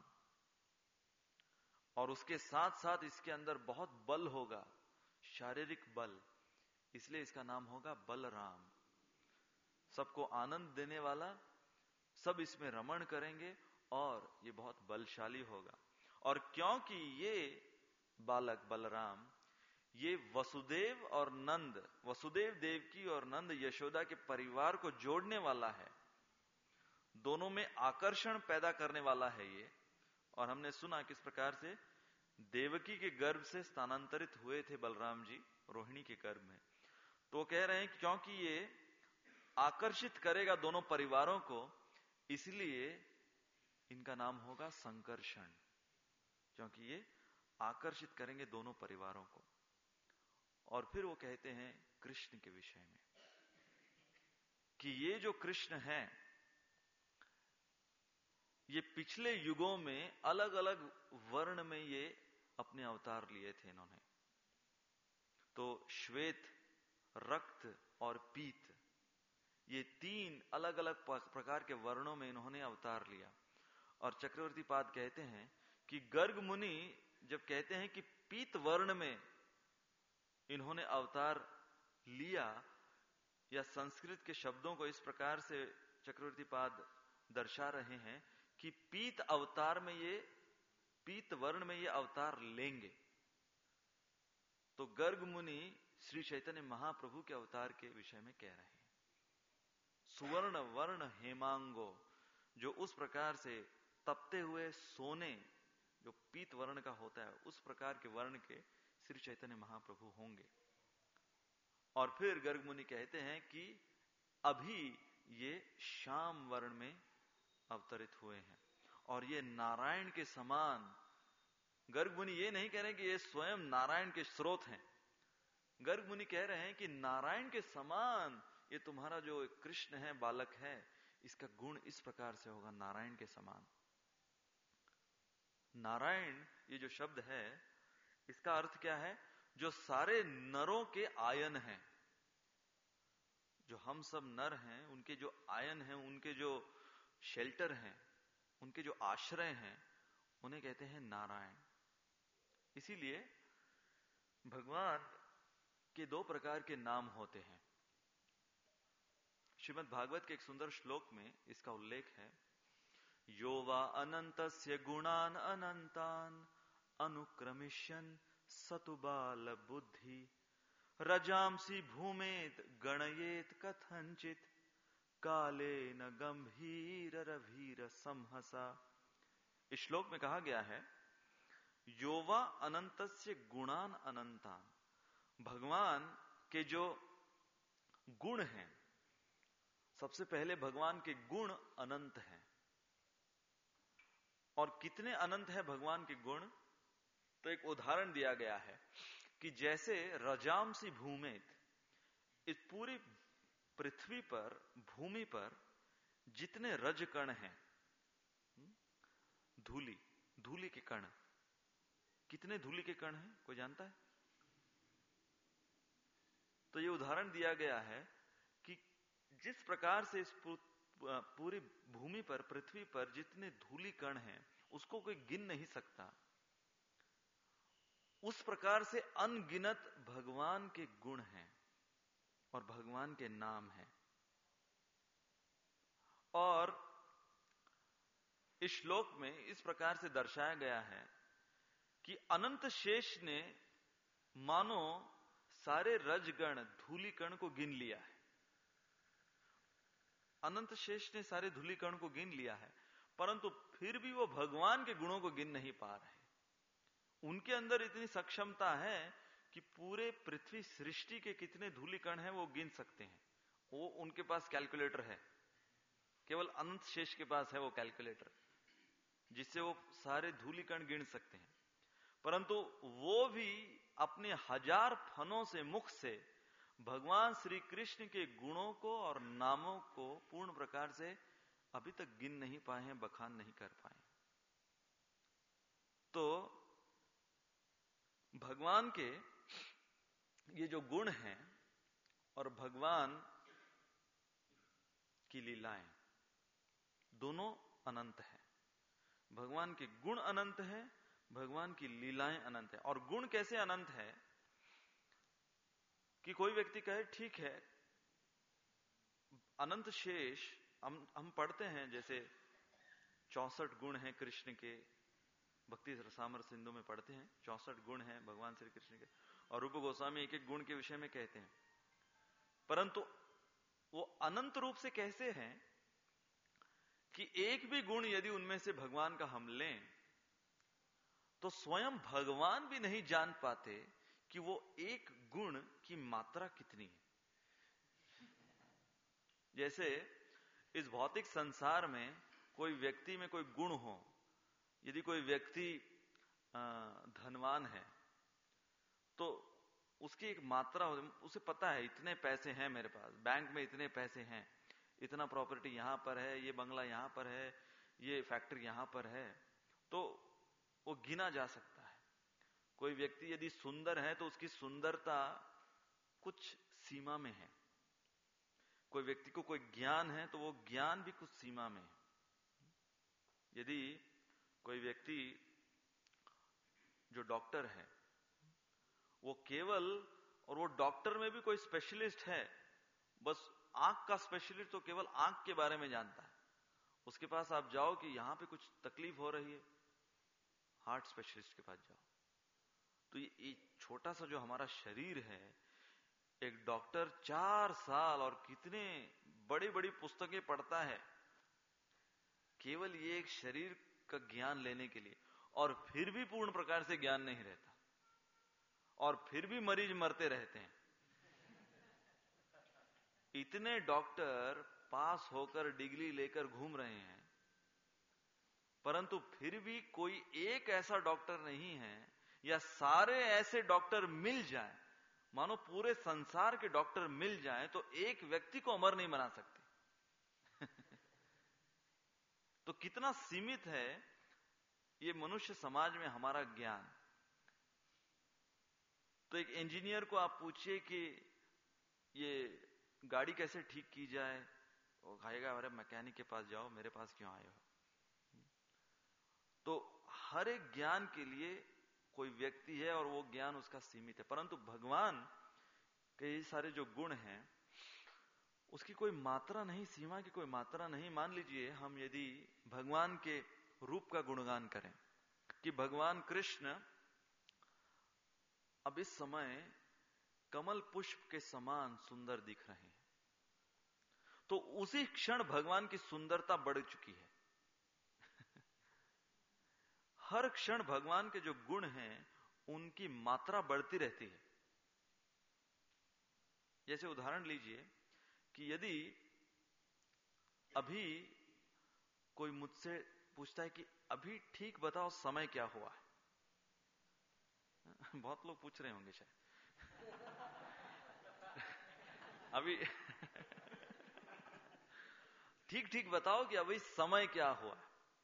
और उसके साथ साथ इसके अंदर बहुत बल होगा, शारीरिक बल, इसलिए इसका नाम होगा बलराम। सबको आनंद देने वाला, सब इसमें रमण करेंगे और ये बहुत बलशाली होगा। और क्योंकि ये बालक बलराम ये वसुदेव और नंद, वसुदेव देवकी और नंद यशोदा के परिवार को जोड़ने वाला है, दोनों में आकर्षण पैदा करने वाला है ये। और हमने सुना किस प्रकार से देवकी के गर्भ से स्थानांतरित हुए थे बलराम जी रोहिणी के गर्भ में। तो कह रहे हैं कि क्योंकि ये आकर्षित करेगा दोनों परिवारों को, इसलिए इनका नाम होगा संकर्षण, क्योंकि ये आकर्षित करेंगे दोनों परिवारों को। और फिर वो कहते हैं कृष्ण के विषय में कि ये जो कृष्ण हैं ये पिछले युगों में अलग अलग वर्ण में ये अपने अवतार लिए थे इन्होंने। तो श्वेत, रक्त और पीत, ये तीन अलग अलग प्रकार के वर्णों में इन्होंने अवतार लिया। और चक्रवर्ती पाद कहते हैं कि गर्ग मुनि जब कहते हैं कि पीत वर्ण में इन्होंने अवतार लिया, या संस्कृत के शब्दों को इस प्रकार से चक्रवर्ती पाद दर्शा रहे हैं कि पीत अवतार में ये, पीत वर्ण में ये अवतार लेंगे। तो गर्ग मुनि श्री चैतन्य महाप्रभु के अवतार के विषय में कह रहे हैं। सुवर्ण वर्ण हेमांगो, जो उस प्रकार से तपते हुए सोने जो पीत वर्ण का होता है, उस प्रकार के वर्ण के श्री चैतन्य महाप्रभु होंगे। और फिर गर्ग मुनि कहते हैं कि अभी ये श्याम वर्ण में अवतरित हुए हैं। और ये नारायण के समान, गर्ग मुनि ये नहीं कह रहे कि ये स्वयं नारायण के स्रोत हैं। गर्ग मुनि कह रहे हैं कि नारायण के समान ये तुम्हारा जो कृष्ण है, बालक है, इसका गुण इस प्रकार से होगा, नारायण के समान। नारायण ये जो शब्द है, इसका अर्थ क्या है? जो सारे नरों के आयन हैं, जो हम सब नर हैं, उनके जो आयन हैं, उनके जो शेल्टर हैं, उनके जो आश्रय हैं, उन्हें कहते हैं नारायण। इसीलिए भगवान के दो प्रकार के नाम होते हैं। श्रीमद् भागवत के एक सुंदर श्लोक में इसका उल्लेख है, यो वा अनंतस्य गुणान अनंतान अनुक्रमिष्यन् सतु बाल बुद्धि रजांसि भूमेत गणयेत कथंचित काले न गंभीर रवीर समहसा। इस श्लोक में कहा गया है, योवा अनंतस्य गुणान अनंतान, भगवान के जो गुण हैं, सबसे पहले भगवान के गुण अनंत हैं। और कितने अनंत है भगवान के गुण? तो एक उदाहरण दिया गया है कि जैसे रजामसी भूमेत, इस पूरी पृथ्वी पर, भूमि पर जितने रज कण हैं, धूली, धूली के कण, कितने धूली के कण हैं, कोई जानता है? तो ये उदाहरण दिया गया है कि जिस प्रकार से इस पूरी भूमि पर, पृथ्वी पर जितने धूली कण हैं, उसको कोई गिन नहीं सकता, उस प्रकार से अनगिनत भगवान के गुण हैं और भगवान के नाम हैं। और इस श्लोक में इस प्रकार से दर्शाया गया है कि अनंत शेष ने मानो सारे रजगण, धूलिकण को गिन लिया है। अनंत शेष ने सारे धूलिकण को गिन लिया है, परंतु फिर भी वो भगवान के गुणों को गिन नहीं पा रहे। उनके अंदर इतनी सक्षमता है कि पूरे पृथ्वी सृष्टि के कितने धूलिकण हैं वो गिन सकते हैं। वो उनके पास कैलकुलेटर है, केवल अनंत शेष के पास है वो कैलकुलेटर, जिससे वो सारे धूलिकण गिन सकते हैं। परंतु वो भी अपने हजार फनों से, मुख से भगवान श्री कृष्ण के गुणों को और नामों को पूर्ण प्रकार से अभी तक गिन नहीं पाए हैं, बखान नहीं कर पाए। तो भगवान के ये जो गुण हैं और भगवान की लीलाएं, दोनों अनंत है। भगवान के गुण अनंत है, भगवान की लीलाएं अनंत है। और गुण कैसे अनंत है कि कोई व्यक्ति कहे ठीक है, अनंत शेष, हम हम पढ़ते हैं जैसे चौसठ गुण हैं कृष्ण के, भक्ति रसामर सिंधु में पढ़ते हैं चौसठ गुण हैं भगवान श्री कृष्ण के, और रूप गोस्वामी एक एक गुण के विषय में कहते हैं। परंतु वो अनंत रूप से कैसे हैं कि एक भी गुण यदि उनमें से भगवान का हम लें तो स्वयं भगवान भी नहीं जान पाते कि वो एक गुण की मात्रा कितनी है। जैसे इस भौतिक संसार में कोई व्यक्ति में कोई गुण हो, यदि कोई व्यक्ति धनवान है तो उसकी एक मात्रा हो, उसे पता है इतने पैसे हैं मेरे पास, बैंक में इतने पैसे हैं, इतना प्रॉपर्टी यहां पर है, ये बंगला यहां पर है, ये फैक्ट्री यहां पर है, तो वो गिना जा सकता है। कोई व्यक्ति यदि सुंदर है तो उसकी सुंदरता कुछ सीमा में है। कोई व्यक्ति को कोई ज्ञान है तो वो ज्ञान भी कुछ सीमा में है। यदि कोई व्यक्ति जो डॉक्टर है वो केवल, और वो डॉक्टर में भी कोई स्पेशलिस्ट है, बस आंख का स्पेशलिस्ट तो केवल आंख के बारे में जानता है, उसके पास आप जाओ कि यहां पे कुछ तकलीफ हो रही है, हार्ट स्पेशलिस्ट के पास जाओ। तो ये छोटा सा जो हमारा शरीर है, एक डॉक्टर चार साल और कितने बड़ी बड़ी पुस्तकें पढ़ता है केवल ये एक शरीर का ज्ञान लेने के लिए, और फिर भी पूर्ण प्रकार से ज्ञान नहीं रहता, और फिर भी मरीज मरते रहते हैं। इतने डॉक्टर पास होकर डिग्री लेकर घूम रहे हैं, परंतु फिर भी कोई एक ऐसा डॉक्टर नहीं है, या सारे ऐसे डॉक्टर मिल जाएं, मानो पूरे संसार के डॉक्टर मिल जाएं, तो एक व्यक्ति को अमर नहीं बना सकते। तो कितना सीमित है ये मनुष्य समाज में हमारा ज्ञान। तो एक इंजीनियर को आप पूछिए कि ये गाड़ी कैसे ठीक की जाए, वो कहेगा अरे मैकेनिक के पास जाओ, मेरे पास क्यों आए हो। तो हर एक ज्ञान के लिए कोई व्यक्ति है और वो ज्ञान उसका सीमित है, परंतु भगवान के ये सारे जो गुण हैं उसकी कोई मात्रा नहीं, सीमा की कोई मात्रा नहीं। मान लीजिए हम यदि भगवान के रूप का गुणगान करें कि भगवान कृष्ण अब इस समय कमल पुष्प के समान सुंदर दिख रहे हैं, तो उसी क्षण भगवान की सुंदरता बढ़ चुकी है। हर क्षण भगवान के जो गुण हैं उनकी मात्रा बढ़ती रहती है। जैसे उदाहरण लीजिए कि यदि अभी कोई मुझसे पूछता है कि अभी ठीक बताओ समय क्या हुआ है, बहुत लोग पूछ रहे होंगे शायद अभी ठीक ठीक बताओ कि अभी समय क्या हुआ।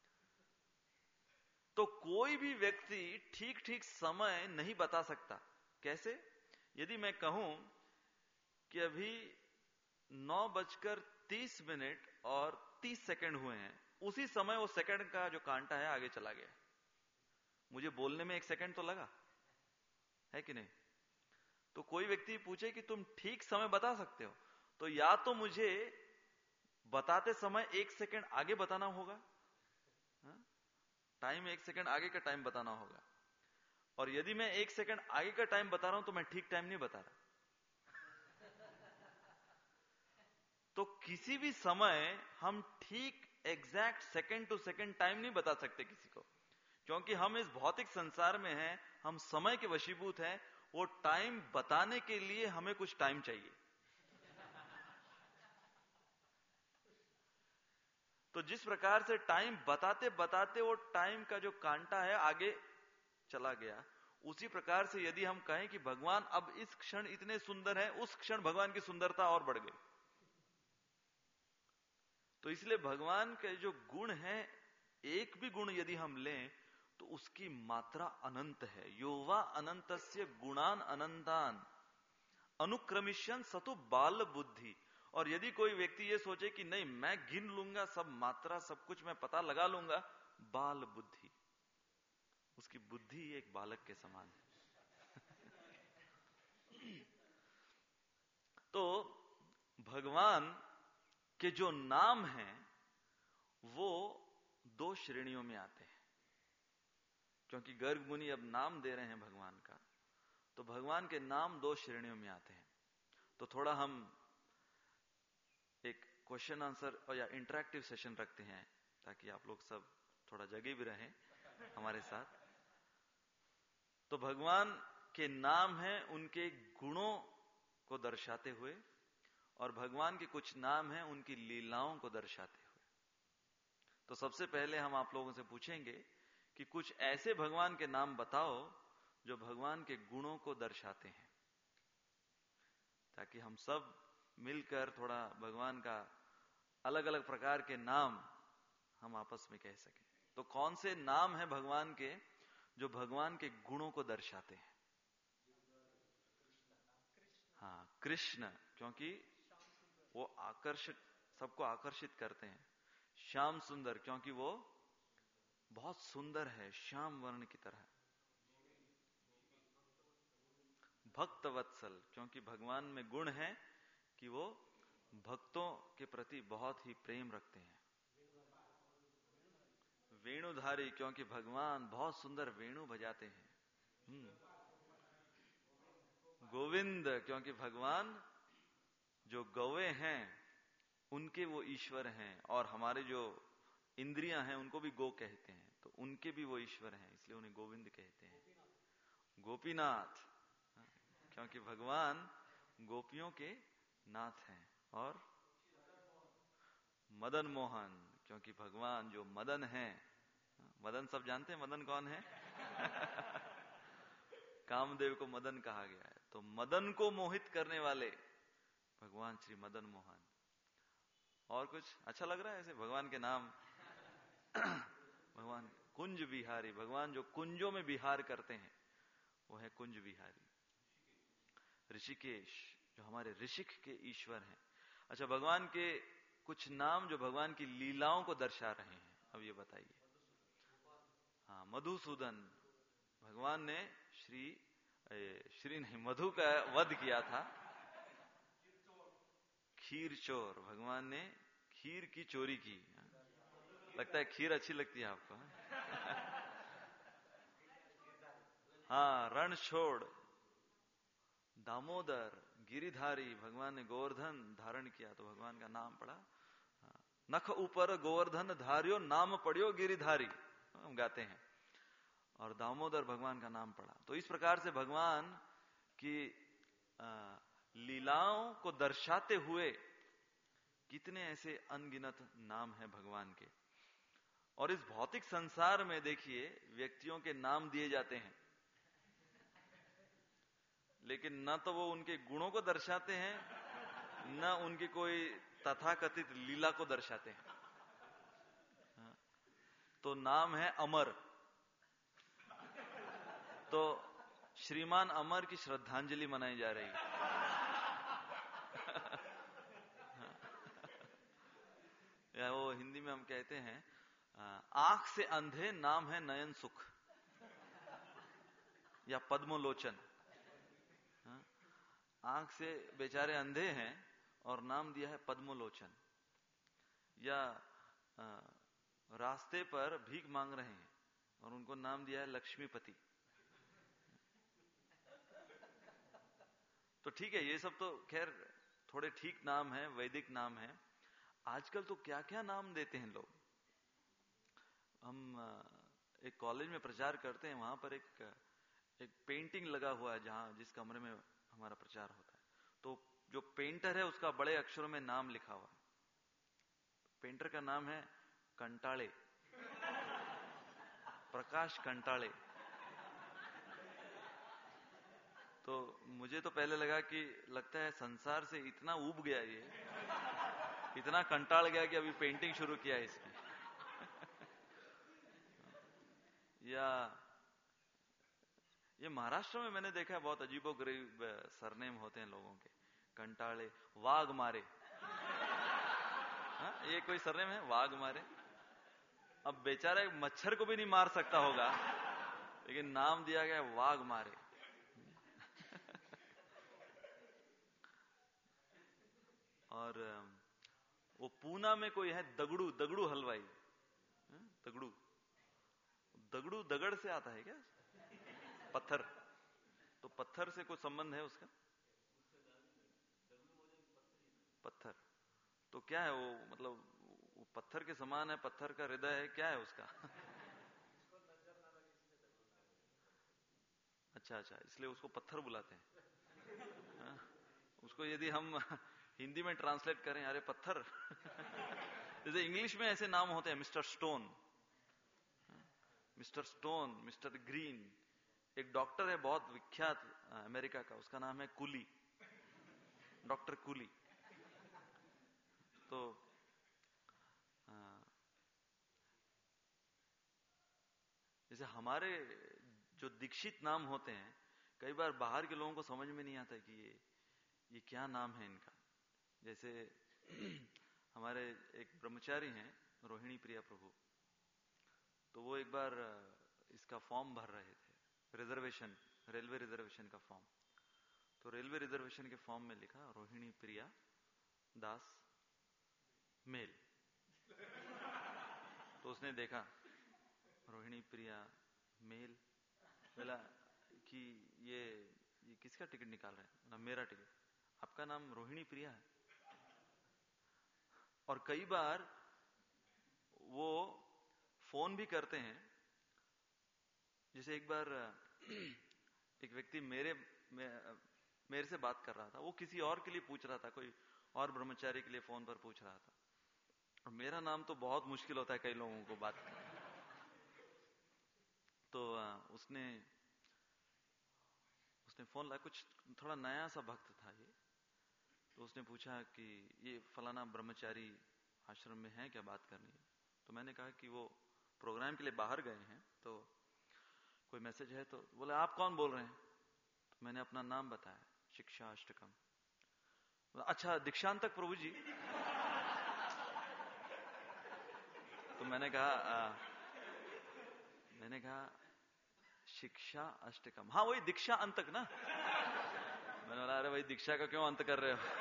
तो कोई भी व्यक्ति ठीक ठीक समय नहीं बता सकता। कैसे? यदि मैं कहूं कि अभी नौ बजकर तीस मिनट और तीस सेकंड हुए हैं, उसी समय वो सेकंड का जो कांटा है आगे चला गया। मुझे बोलने में एक सेकंड तो लगा है कि नहीं? तो कोई व्यक्ति पूछे कि तुम ठीक समय बता सकते हो, तो या तो मुझे बताते समय एक सेकंड आगे बताना होगा, टाइम एक सेकंड आगे का टाइम बताना होगा, और यदि मैं एक सेकंड आगे का टाइम बता रहा हूं तो मैं ठीक टाइम नहीं बता रहा। तो किसी भी समय हम ठीक exact second to second time नहीं बता सकते किसी को, क्योंकि हम इस भौतिक संसार में हैं, हम समय के वशीभूत हैं। वो टाइम बताने के लिए हमें कुछ टाइम चाहिए। तो जिस प्रकार से टाइम बताते बताते वो टाइम का जो कांटा है आगे चला गया, उसी प्रकार से यदि हम कहें कि भगवान अब इस क्षण इतने सुंदर हैं, उस क्षण भगवान की सुंदरता और बढ़ गई। तो इसलिए भगवान के जो गुण हैं, एक भी गुण यदि हम लें तो उसकी मात्रा अनंत है। योवा अनंतस्य गुणान अनंतान अनुक्रमिष्यन सतु बाल बुद्धि। और यदि कोई व्यक्ति ये सोचे कि नहीं मैं गिन लूंगा सब मात्रा, सब कुछ मैं पता लगा लूंगा, बाल बुद्धि, उसकी बुद्धि एक बालक के समान है। तो भगवान के जो नाम हैं वो दो श्रेणियों में आते हैं, क्योंकि गर्ग मुनि अब नाम दे रहे हैं भगवान का, तो भगवान के नाम दो श्रेणियों में आते हैं। तो थोड़ा हम एक क्वेश्चन आंसर और या इंटरेक्टिव सेशन रखते हैं ताकि आप लोग सब थोड़ा जगे भी रहें हमारे साथ। तो भगवान के नाम हैं उनके गुणों को दर्शाते हुए, और भगवान के कुछ नाम हैं उनकी लीलाओं को दर्शाते हुए। तो सबसे पहले हम आप लोगों से पूछेंगे कि कुछ ऐसे भगवान के नाम बताओ जो भगवान के गुणों को दर्शाते हैं, ताकि हम सब मिलकर थोड़ा भगवान का अलग अलग प्रकार के नाम हम आपस में कह सकें। तो कौन से नाम हैं भगवान के जो भगवान के गुणों को दर्शाते हैं? हाँ, कृष्ण, क्योंकि वो आकर्षक, सबको आकर्षित करते हैं। श्याम सुंदर, क्योंकि वो बहुत सुंदर है, श्याम वर्ण की तरह। भक्त वत्सल, क्योंकि भगवान में गुण है कि वो भक्तों के प्रति बहुत ही प्रेम रखते हैं। वेणुधारी, क्योंकि भगवान बहुत सुंदर वेणु बजाते हैं। गोविंद, क्योंकि भगवान जो गौवे हैं उनके वो ईश्वर हैं, और हमारे जो इंद्रियां हैं उनको भी गो कहते हैं, तो उनके भी वो ईश्वर हैं, इसलिए उन्हें गोविंद कहते हैं। गोपीनाथ, क्योंकि भगवान गोपियों के नाथ हैं। और मदन मोहन, क्योंकि भगवान जो मदन हैं मदन सब जानते हैं मदन कौन है? कामदेव को मदन कहा गया है। तो मदन को मोहित करने वाले भगवान श्री मदन मोहन। और कुछ अच्छा लग रहा है ऐसे भगवान के नाम? भगवान कुंज बिहारी, भगवान जो कुंजों में विहार करते हैं वो है कुंज बिहारी। ऋषिकेश, जो हमारे ऋषिक के ईश्वर हैं। अच्छा, भगवान के कुछ नाम जो भगवान की लीलाओं को दर्शा रहे हैं, अब ये बताइए। हाँ, मधुसूदन, भगवान ने श्री श्री नहीं मधु का वध किया था। खीर चोर, भगवान ने खीर की चोरी की। लगता है खीर अच्छी लगती है आपको। हाँ, रण छोड़, दामोदर, गिरिधारी, भगवान ने गोवर्धन धारण किया तो भगवान का नाम पड़ा। हाँ, नख ऊपर गोवर्धन धारियो नाम पढ़ियो गिरिधारी, हम गाते हैं। और दामोदर भगवान का नाम पड़ा। तो इस प्रकार से भगवान की लीलाओं को दर्शाते हुए कितने ऐसे अनगिनत नाम हैं भगवान के। और इस भौतिक संसार में देखिए व्यक्तियों के नाम दिए जाते हैं, लेकिन न तो वो उनके गुणों को दर्शाते हैं, न उनकी कोई तथाकथित लीला को दर्शाते हैं। तो नाम है अमर, तो श्रीमान अमर की श्रद्धांजलि मनाई जा रही है। या वो हिंदी में हम कहते हैं, आंख से अंधे नाम है नयन सुख, या पद्मलोचन। आंख से बेचारे अंधे हैं और नाम दिया है पद्मलोचन। या रास्ते पर भीख मांग रहे हैं और उनको नाम दिया है लक्ष्मीपति। तो ठीक है, ये सब तो खैर थोड़े ठीक नाम है, वैदिक नाम है। आजकल तो क्या क्या नाम देते हैं लोग। हम एक कॉलेज में प्रचार करते हैं, वहां पर एक एक पेंटिंग लगा हुआ है जहां जिस कमरे में हमारा प्रचार होता है। तो जो पेंटर है उसका बड़े अक्षरों में नाम लिखा हुआ है। पेंटर का नाम है कंटाले, प्रकाश कंटाले। तो मुझे तो पहले लगा कि लगता है संसार से इतना ऊब गया, ये इतना कंटाल गया कि अभी पेंटिंग शुरू किया है इसकी। या ये महाराष्ट्र में मैंने देखा है बहुत अजीबो गरीब सरनेम होते हैं लोगों के। कंटाले, वाघ मारे। हा? ये कोई सरनेम है, वाघ मारे। अब बेचारा मच्छर को भी नहीं मार सकता होगा, लेकिन नाम दिया गया वाघ मारे। और वो पूना में कोई है दगड़ू, दगड़ू हलवाई। दगड़ू, दगड़ू दगड़ से आता है क्या? पत्थर। तो पत्थर से कोई संबंध है उसका? पत्थर तो क्या है वो, मतलब वो पत्थर के समान है, पत्थर का हृदय है, क्या है उसका? अच्छा अच्छा, इसलिए उसको पत्थर बुलाते हैं। उसको यदि हम हिंदी में ट्रांसलेट करें, अरे पत्थर। जैसे इंग्लिश में ऐसे नाम होते हैं, mister stone, mister stone, mister green. एक डॉक्टर है बहुत विख्यात अमेरिका का, उसका नाम है कुली, डॉक्टर कुली। तो जैसे हमारे जो दीक्षित नाम होते हैं, कई बार बाहर के लोगों को समझ में नहीं आता कि ये ये क्या नाम है इनका। जैसे हमारे एक ब्रह्मचारी हैं रोहिणी प्रिया प्रभु, तो वो एक बार इसका फॉर्म भर रहे थे, रिजर्वेशन, रेलवे रिजर्वेशन का फॉर्म। तो रेलवे रिजर्वेशन के फॉर्म में लिखा रोहिणी प्रिया दास मेल। तो उसने देखा रोहिणी प्रिया मेल, बोला कि ये ये किसका टिकट निकाल रहे हैं? ना, मेरा टिकट। आपका नाम रोहिणी प्रिया है? और कई बार वो फोन भी करते हैं। जैसे एक बार एक व्यक्ति मेरे मेरे से बात कर रहा था, वो किसी और के लिए पूछ रहा था, कोई और ब्रह्मचारी के लिए फोन पर पूछ रहा था। और मेरा नाम तो बहुत मुश्किल होता है कई लोगों को बात करना। तो उसने उसने फोन लाया, कुछ थोड़ा नया सा भक्त था ये, तो उसने पूछा कि ये फलाना ब्रह्मचारी आश्रम में है क्या, बात करनी है। तो मैंने कहा कि वो प्रोग्राम के लिए बाहर गए हैं, तो कोई मैसेज है। तो बोले आप कौन बोल रहे हैं। तो मैंने अपना नाम बताया, शिक्षा अष्टकम। अच्छा दीक्षांतक प्रभु जी। तो मैंने कहा आ, मैंने कहा शिक्षा अष्टकम, हाँ वही दीक्षा अंतक ना। मैंने बोला अरे भाई दीक्षा का क्यों अंत कर रहे हो।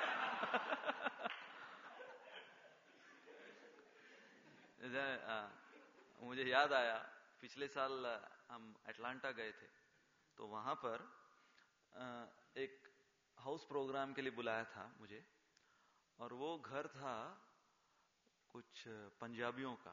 आ, मुझे याद आया पिछले साल हम अटलांटा गए थे, तो वहां पर एक हाउस प्रोग्राम के लिए बुलाया था मुझे, और वो घर था कुछ पंजाबियों का।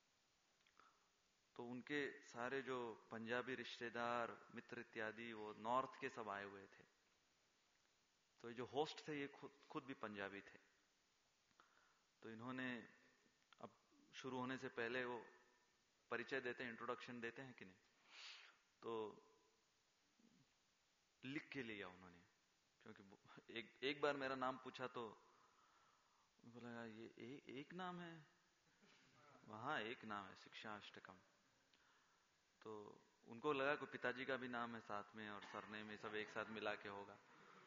तो उनके सारे जो पंजाबी रिश्तेदार मित्र इत्यादि वो नॉर्थ के सब आए हुए थे। तो ये जो होस्ट थे ये खुद खुद भी पंजाबी थे। तो इन्होंने अब शुरू होने से पहले वो परिचय देते हैं, इंट्रोडक्शन देते हैं कि नहीं, तो लिख के लिया उन्होंने, क्योंकि एक एक बार मेरा नाम पूछा तो बोला ये ए, एक नाम है, वहां एक नाम है शिक्षा अष्टकम। तो उनको लगा कोई पिताजी का भी नाम है साथ में और सरने में सब एक साथ मिला के होगा।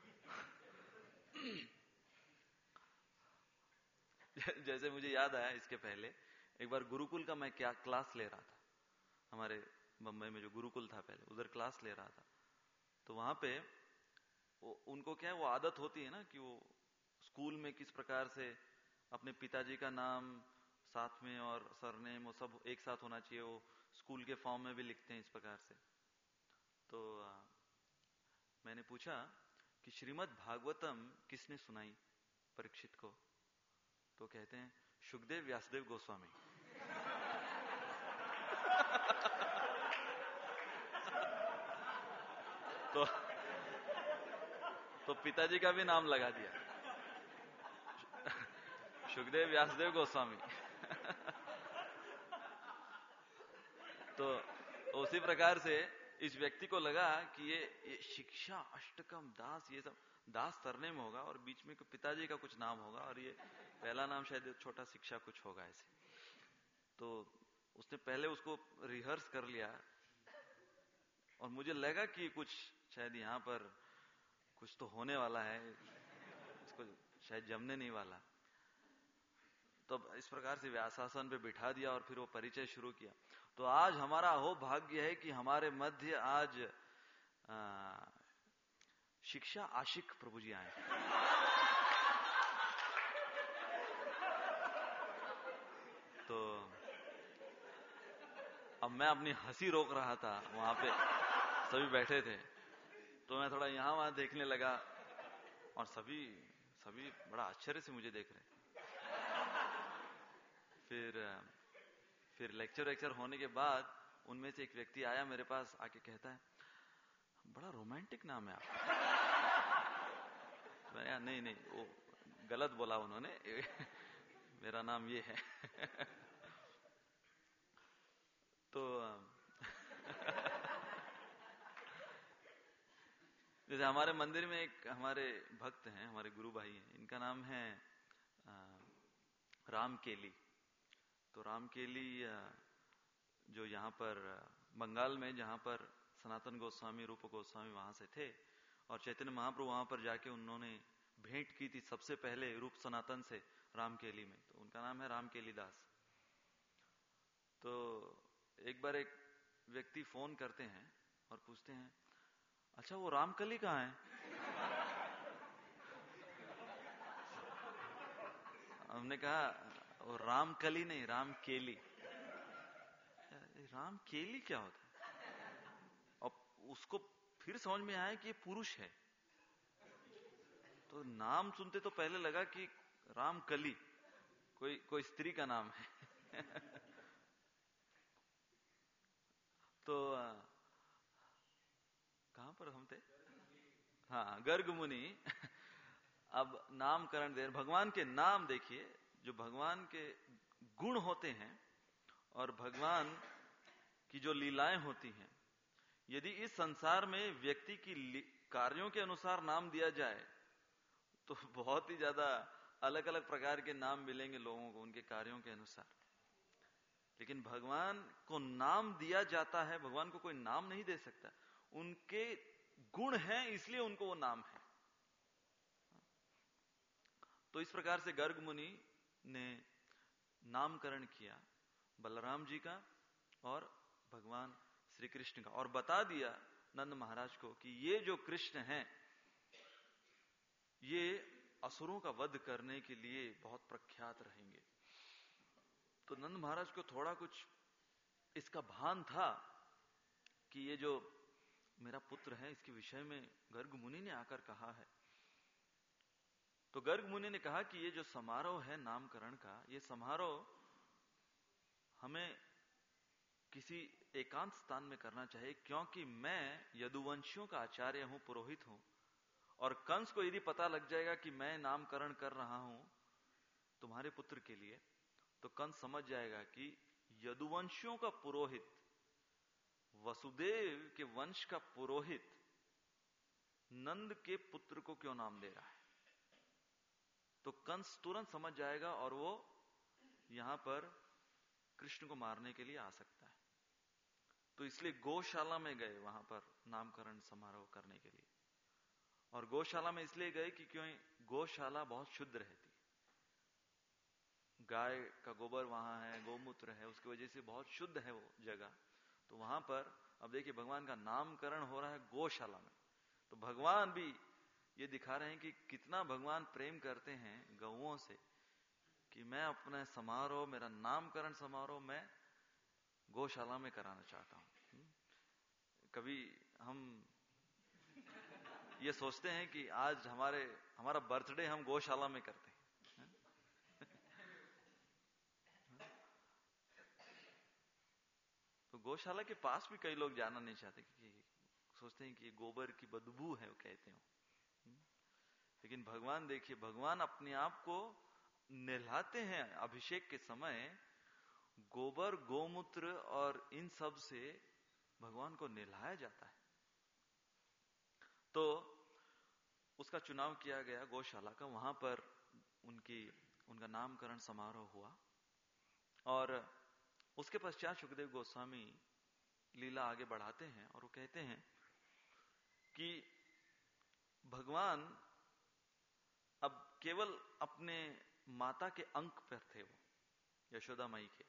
जैसे मुझे याद आया इसके पहले एक बार गुरुकुल का मैं क्या क्लास ले रहा था, हमारे बम्बई में जो गुरुकुल था पहले, उधर क्लास ले रहा था। तो वहां पे वो, उनको क्या है वो आदत होती है ना कि वो स्कूल में किस प्रकार से अपने पिताजी का नाम साथ में और सरनेम वो सब एक साथ होना चाहिए, वो स्कूल के फॉर्म में भी लिखते हैं इस प्रकार से। तो आ, मैंने पूछा कि श्रीमद् भागवतम किसने सुनाई परीक्षित को। तो कहते हैं शुकदेव व्यासदेव गोस्वामी। तो तो पिताजी का भी नाम लगा दिया, शुकदेव व्यासदेव गोस्वामी। तो उसी प्रकार से इस व्यक्ति को लगा कि ये, ये शिक्षा अष्टकम दास ये सब दास सरनेम होगा और बीच में पिताजी का कुछ नाम होगा और ये पहला नाम शायद छोटा शिक्षा कुछ होगा ऐसे। तो उसने पहले उसको रिहर्स कर लिया और मुझे लगा कि कुछ शायद यहाँ पर कुछ तो होने वाला है, इसको शायद जमने नहीं वाला। तो इस प्रकार से व्यासासन पे बिठा दिया और फिर वो परिचय शुरू किया। तो आज हमारा हो भाग्य है कि हमारे मध्य आज आ, शिक्षा आशिक प्रभु जी आए। तो अब मैं अपनी हंसी रोक रहा था, वहां पे सभी बैठे थे, तो मैं थोड़ा यहां वहां देखने लगा और सभी सभी बड़ा आश्चर्य से मुझे देख रहे। फिर फिर लेक्चर वेक्चर होने के बाद उनमें से एक व्यक्ति आया मेरे पास, आके कहता है बड़ा रोमांटिक नाम है आपका। मैंने नहीं नहीं वो गलत बोला उन्होंने, मेरा नाम ये है। तो जैसे हमारे मंदिर में एक हमारे भक्त हैं, हमारे गुरु भाई हैं, इनका नाम है राम केली। तो राम केली जो यहाँ पर बंगाल में जहां पर सनातन गोस्वामी रूप गोस्वामी वहां से थे और चैतन्य महाप्रभु वहां पर जाके उन्होंने भेंट की थी सबसे पहले रूप सनातन से रामकेली में, तो उनका नाम है रामकेली दास। तो एक बार एक व्यक्ति फोन करते हैं और पूछते हैं अच्छा वो रामकली कहाँ है। हमने कहा वो रामकली नहीं रामकेली। रामकेली क्या होता है। और उसको फिर समझ में आया कि ये पुरुष है, तो नाम सुनते तो पहले लगा कि रामकली कोई कोई स्त्री का नाम है। तो कहां पर हम थे, हाँ गर्ग मुनि। अब नामकरण दे, भगवान के नाम देखिए, जो भगवान के गुण होते हैं और भगवान की जो लीलाएं होती हैं, यदि इस संसार में व्यक्ति की कार्यों के अनुसार नाम दिया जाए तो बहुत ही ज्यादा अलग अलग प्रकार के नाम मिलेंगे लोगों को उनके कार्यों के अनुसार। लेकिन भगवान को नाम दिया जाता है, भगवान को कोई नाम नहीं दे सकता, उनके गुण हैं इसलिए उनको वो नाम है। तो इस प्रकार से गर्ग मुनि ने नामकरण किया बलराम जी का और भगवान श्री कृष्ण का, और बता दिया नंद महाराज को कि ये जो कृष्ण हैं ये असुरों का वध करने के लिए बहुत प्रख्यात रहेंगे। तो नंद महाराज को थोड़ा कुछ इसका भान था कि ये जो मेरा पुत्र है इसके विषय में गर्ग मुनि ने आकर कहा है। तो गर्ग मुनि ने कहा कि ये जो समारोह है नामकरण का, ये समारोह हमें किसी एकांत स्थान में करना चाहिए, क्योंकि मैं यदुवंशियों का आचार्य हूं, पुरोहित हूं, और कंस को यदि पता लग जाएगा कि मैं नामकरण कर रहा हूं तुम्हारे पुत्र के लिए, तो कंस समझ जाएगा कि यदुवंशियों का पुरोहित, वसुदेव के वंश का पुरोहित नंद के पुत्र को क्यों नाम दे रहा है। तो कंस तुरंत समझ जाएगा और वो यहां पर कृष्ण को मारने के लिए आ सकता है। तो इसलिए गौशाला में गए वहां पर नामकरण समारोह करने के लिए। और गौशाला में इसलिए गए कि क्यों गौशाला बहुत शुद्ध रहती, गाय का गोबर वहां है, गौमूत्र है, उसकी वजह से बहुत शुद्ध है वो जगह। तो वहां पर अब देखिए भगवान का नामकरण हो रहा है गौशाला में। तो भगवान भी ये दिखा रहे हैं कि कितना भगवान प्रेम करते हैं गौओं से, कि मैं अपना समारोह, मेरा नामकरण समारोह मैं गौशाला में कराना चाहता हूं। कभी हम ये सोचते हैं कि आज हमारे हमारा बर्थडे हम गौशाला में करते हैं। तो गौशाला के पास भी कई लोग जाना नहीं चाहते, क्योंकि सोचते हैं कि ये गोबर की बदबू है, वो कहते हो। लेकिन भगवान देखिए, भगवान अपने आप को नहलाते हैं अभिषेक के समय, गोबर, गोमूत्र और इन सब से भगवान को नहलाया जाता है। तो उसका चुनाव किया गया गौशाला का, वहां पर उनकी उनका नामकरण समारोह हुआ। और उसके पश्चात सुखदेव गोस्वामी लीला आगे बढ़ाते हैं और वो कहते हैं कि भगवान अब केवल अपने माता के अंक पर थे, वो यशोदा माई के।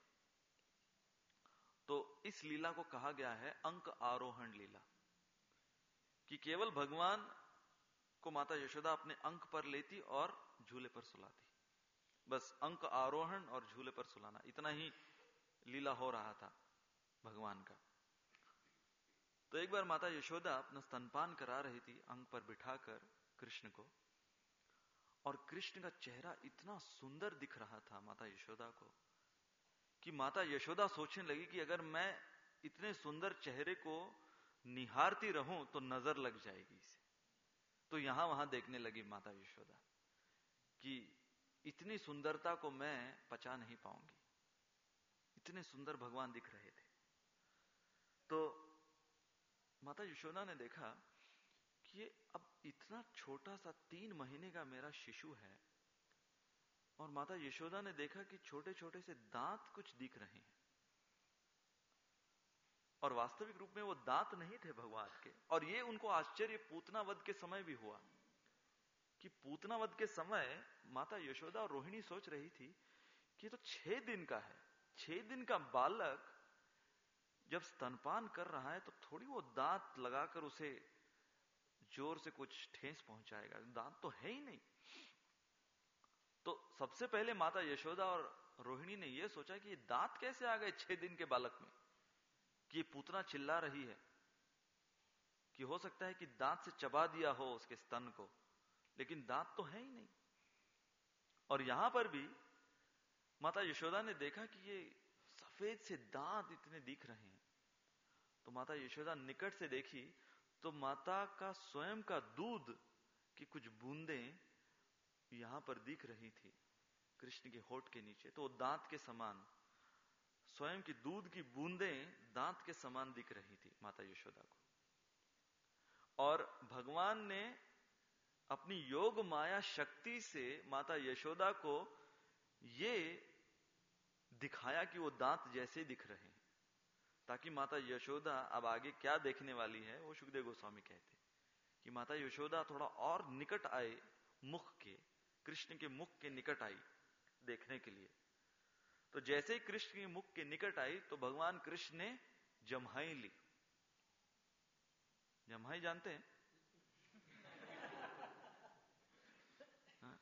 तो इस लीला को कहा गया है अंक आरोहण लीला, कि केवल भगवान को माता यशोदा अपने अंक पर लेती और झूले पर सुलाती। बस अंक आरोहण और झूले पर सुलाना, इतना ही लीला हो रहा था भगवान का। तो एक बार माता यशोदा अपना स्तनपान करा रही थी अंक पर बिठाकर कृष्ण को, और कृष्ण का चेहरा इतना सुंदर दिख रहा था माता यशोदा को कि माता यशोदा सोचने लगी कि अगर मैं इतने सुंदर चेहरे को निहारती रहूं तो नजर लग जाएगी इसे। तो यहां वहां देखने लगी माता यशोदा कि इतनी सुंदरता को मैं पचा नहीं पाऊंगी, इतने सुंदर भगवान दिख रहे थे। तो माता यशोदा ने देखा कि ये अब इतना छोटा सा तीन महीने का मेरा शिशु है, और माता यशोदा ने देखा कि छोटे छोटे से दांत कुछ दिख रहे हैं, और वास्तविक रूप में वो दांत नहीं थे भगवान के। और ये उनको आश्चर्य पूतना वध के समय भी हुआ, कि पूतना वध के समय माता यशोदा और रोहिणी सोच रही थी कि ये तो छह दिन का है, छह दिन का बालक जब स्तनपान कर रहा है तो थोड़ी वो दांत लगाकर उसे जोर से कुछ ठेस पहुंचाएगा, दांत तो है ही नहीं। तो सबसे पहले माता यशोदा और रोहिणी ने यह सोचा कि ये दांत कैसे आ गए छह दिन के बालक में, कि ये पूतना चिल्ला रही है, कि हो सकता है कि दांत से चबा दिया हो उसके स्तन को, लेकिन दांत तो है ही नहीं। और यहां पर भी माता यशोदा ने देखा कि ये सफेद से दांत इतने दिख रहे हैं। तो माता यशोदा निकट से देखी तो माता का स्वयं का दूध की कुछ बूंदें यहां पर दिख रही थी कृष्ण के होठ के नीचे। तो दांत के समान स्वयं की दूध की बूंदें दांत के समान दिख रही थी माता यशोदा को। और भगवान ने अपनी योग माया शक्ति से माता यशोदा को ये दिखाया कि वो दांत जैसे दिख रहे हैं, ताकि माता यशोदा अब आगे क्या देखने वाली है वो सुखदेव गोस्वामी कहते कि माता यशोदा थोड़ा और निकट आए मुख के, कृष्ण के मुख के निकट आई देखने के लिए। तो जैसे ही कृष्ण के मुख के निकट आई तो भगवान कृष्ण ने जम्हाई ली। जम्हाई जानते हैं? हाँ?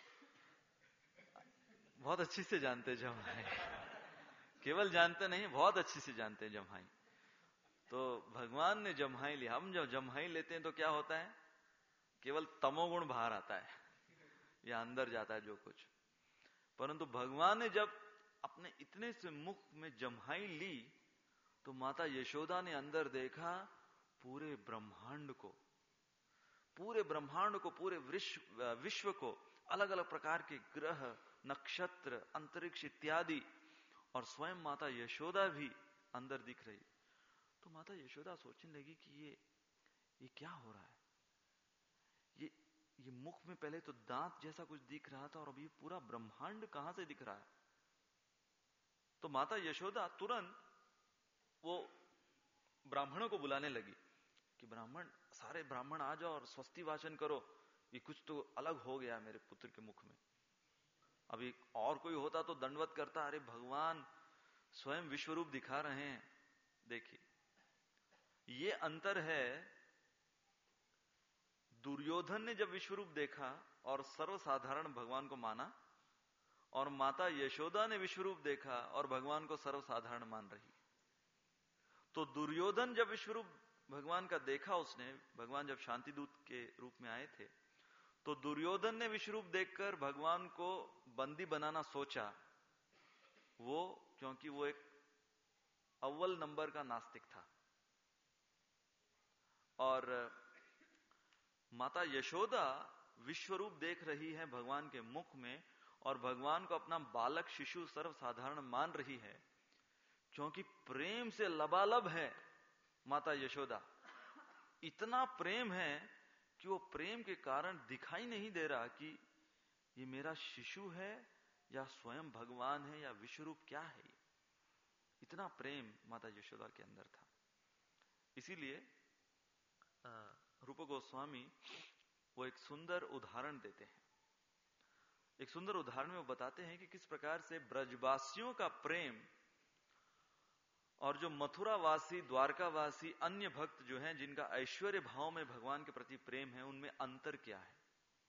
बहुत अच्छी से जानते हैं जम्हाई। केवल जानते नहीं, बहुत अच्छी से जानते हैं जम्हाई। तो भगवान ने जम्हाई लिया। हम जब जम्हाई लेते हैं तो क्या होता है? केवल तमोगुण बाहर आता है या अंदर जाता है जो कुछ। परंतु भगवान ने जब अपने इतने से मुख में जम्हाई ली तो माता यशोदा ने अंदर देखा पूरे ब्रह्मांड को, पूरे ब्रह्मांड को, पूरे विश्व विश्व को, अलग अलग प्रकार के ग्रह, नक्षत्र, अंतरिक्ष इत्यादि, और स्वयं माता यशोदा भी अंदर दिख रही। तो माता यशोदा सोचने लगी कि ये ये क्या हो रहा है? ये ये मुख में पहले तो दांत जैसा कुछ दिख रहा था और अभी पूरा ब्रह्मांड कहां से दिख रहा है? तो माता यशोदा तुरंत वो ब्राह्मणों को बुलाने लगी कि ब्राह्मण, सारे ब्राह्मण आ जाओ और स्वस्ति वाचन करो, ये कुछ तो अलग हो गया मेरे पुत्र के मुख में। अभी और कोई होता तो दंडवत करता, अरे भगवान स्वयं विश्वरूप दिखा रहे हैं। देखिए, ये अंतर है। दुर्योधन ने जब विश्वरूप देखा और सर्वसाधारण भगवान को माना, और माता यशोदा ने विश्वरूप देखा और भगवान को सर्वसाधारण मान रही। तो दुर्योधन जब विश्वरूप भगवान का देखा, उसने, भगवान जब शांति दूत के रूप में आए थे, तो दुर्योधन ने विश्वरूप देखकर भगवान को बंदी बनाना सोचा। वो क्योंकि वो एक अव्वल नंबर का नास्तिक था। और माता यशोदा विश्वरूप देख रही है भगवान के मुख में और भगवान को अपना बालक शिशु सर्वसाधारण मान रही है, क्योंकि प्रेम से लबालब है माता यशोदा। इतना प्रेम है कि वो प्रेम के कारण दिखाई नहीं दे रहा कि ये मेरा शिशु है या स्वयं भगवान है या विश्वरूप क्या है। इतना प्रेम माता यशोदा के अंदर था। इसीलिए रूप गोस्वामी वो एक सुंदर उदाहरण देते हैं। एक सुंदर उदाहरण में वो बताते हैं कि किस प्रकार से ब्रजवासियों का प्रेम और जो मथुरावासी, द्वारकावासी, अन्य भक्त जो हैं, जिनका ऐश्वर्य भाव में भगवान के प्रति प्रेम है, उनमें अंतर क्या है।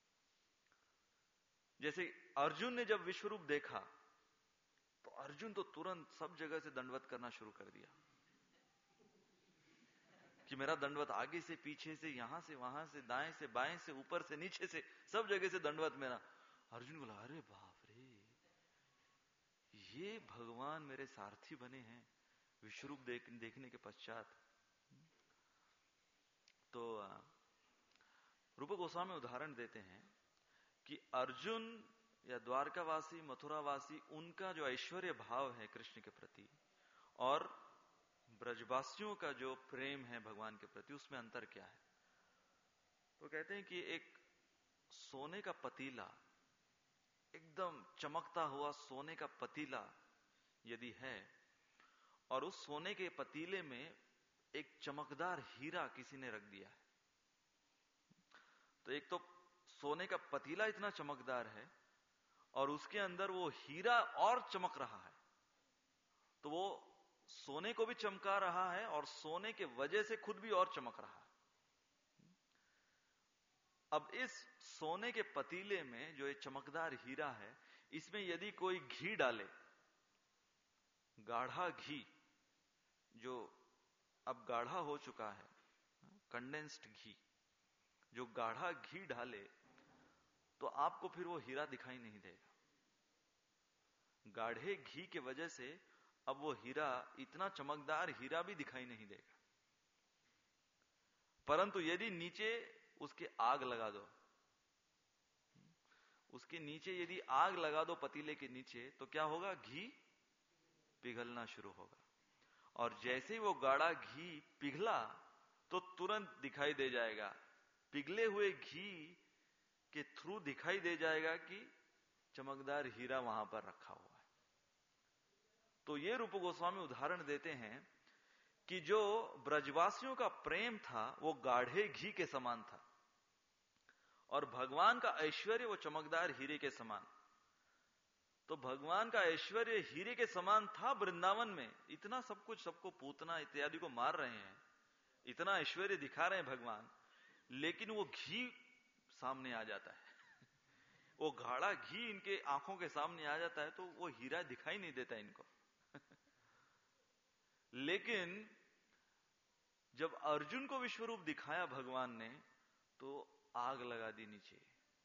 जैसे अर्जुन ने जब विश्वरूप देखा तो अर्जुन तो तुरंत सब जगह से दंडवत करना शुरू कर दिया कि मेरा दंडवत आगे से, पीछे से, यहां से, वहां से, दाएं से, बाएं से, ऊपर से, नीचे से, सब जगह से दंडवत मेरा। अर्जुन बोला, अरे बाप रे, ये भगवान मेरे सारथी बने हैं विश्वरूप देख, देखने के पश्चात। तो रूप गोस्वामी उदाहरण देते हैं कि अर्जुन या द्वारकावासी, मथुरावासी, उनका जो ऐश्वर्य भाव है कृष्ण के प्रति और ब्रजवासियों का जो प्रेम है भगवान के प्रति, उसमें अंतर क्या है। तो कहते हैं कि एक सोने का पतीला, एकदम चमकता हुआ सोने का पतीला यदि है और उस सोने के पतीले में एक चमकदार हीरा किसी ने रख दिया है, तो एक तो सोने का पतीला इतना चमकदार है और उसके अंदर वो हीरा और चमक रहा है, तो वो सोने को भी चमका रहा है और सोने के वजह से खुद भी और चमक रहा है। अब इस सोने के पतीले में जो ये चमकदार हीरा है, इसमें यदि कोई घी डाले, गाढ़ा घी जो अब गाढ़ा हो चुका है, कंडेंस्ड घी, जो गाढ़ा घी डाले तो आपको फिर वो हीरा दिखाई नहीं देगा। गाढ़े घी के वजह से अब वो हीरा, इतना चमकदार हीरा भी दिखाई नहीं देगा। परंतु यदि नीचे उसके आग लगा दो, उसके नीचे यदि आग लगा दो पतीले के नीचे, तो क्या होगा, घी पिघलना शुरू होगा। और जैसे ही वो गाढ़ा घी पिघला तो तुरंत दिखाई दे जाएगा, पिघले हुए घी के थ्रू दिखाई दे जाएगा कि चमकदार हीरा वहां पर रखा हुआ है। तो ये रूप गोस्वामी उदाहरण देते हैं कि जो ब्रजवासियों का प्रेम था वो गाढ़े घी के समान था, और भगवान का ऐश्वर्य वो चमकदार हीरे के समान। तो भगवान का ऐश्वर्य हीरे के समान था वृंदावन में, इतना सब कुछ, सबको पूतना इत्यादि को मार रहे हैं, इतना ऐश्वर्य दिखा रहे हैं भगवान, लेकिन वो घी सामने आ जाता है वो गाढ़ा घी इनके आंखों के सामने आ जाता है तो वो हीरा दिखाई नहीं देता इनको लेकिन जब अर्जुन को विश्वरूप दिखाया भगवान ने तो आग लगा दी नीचे,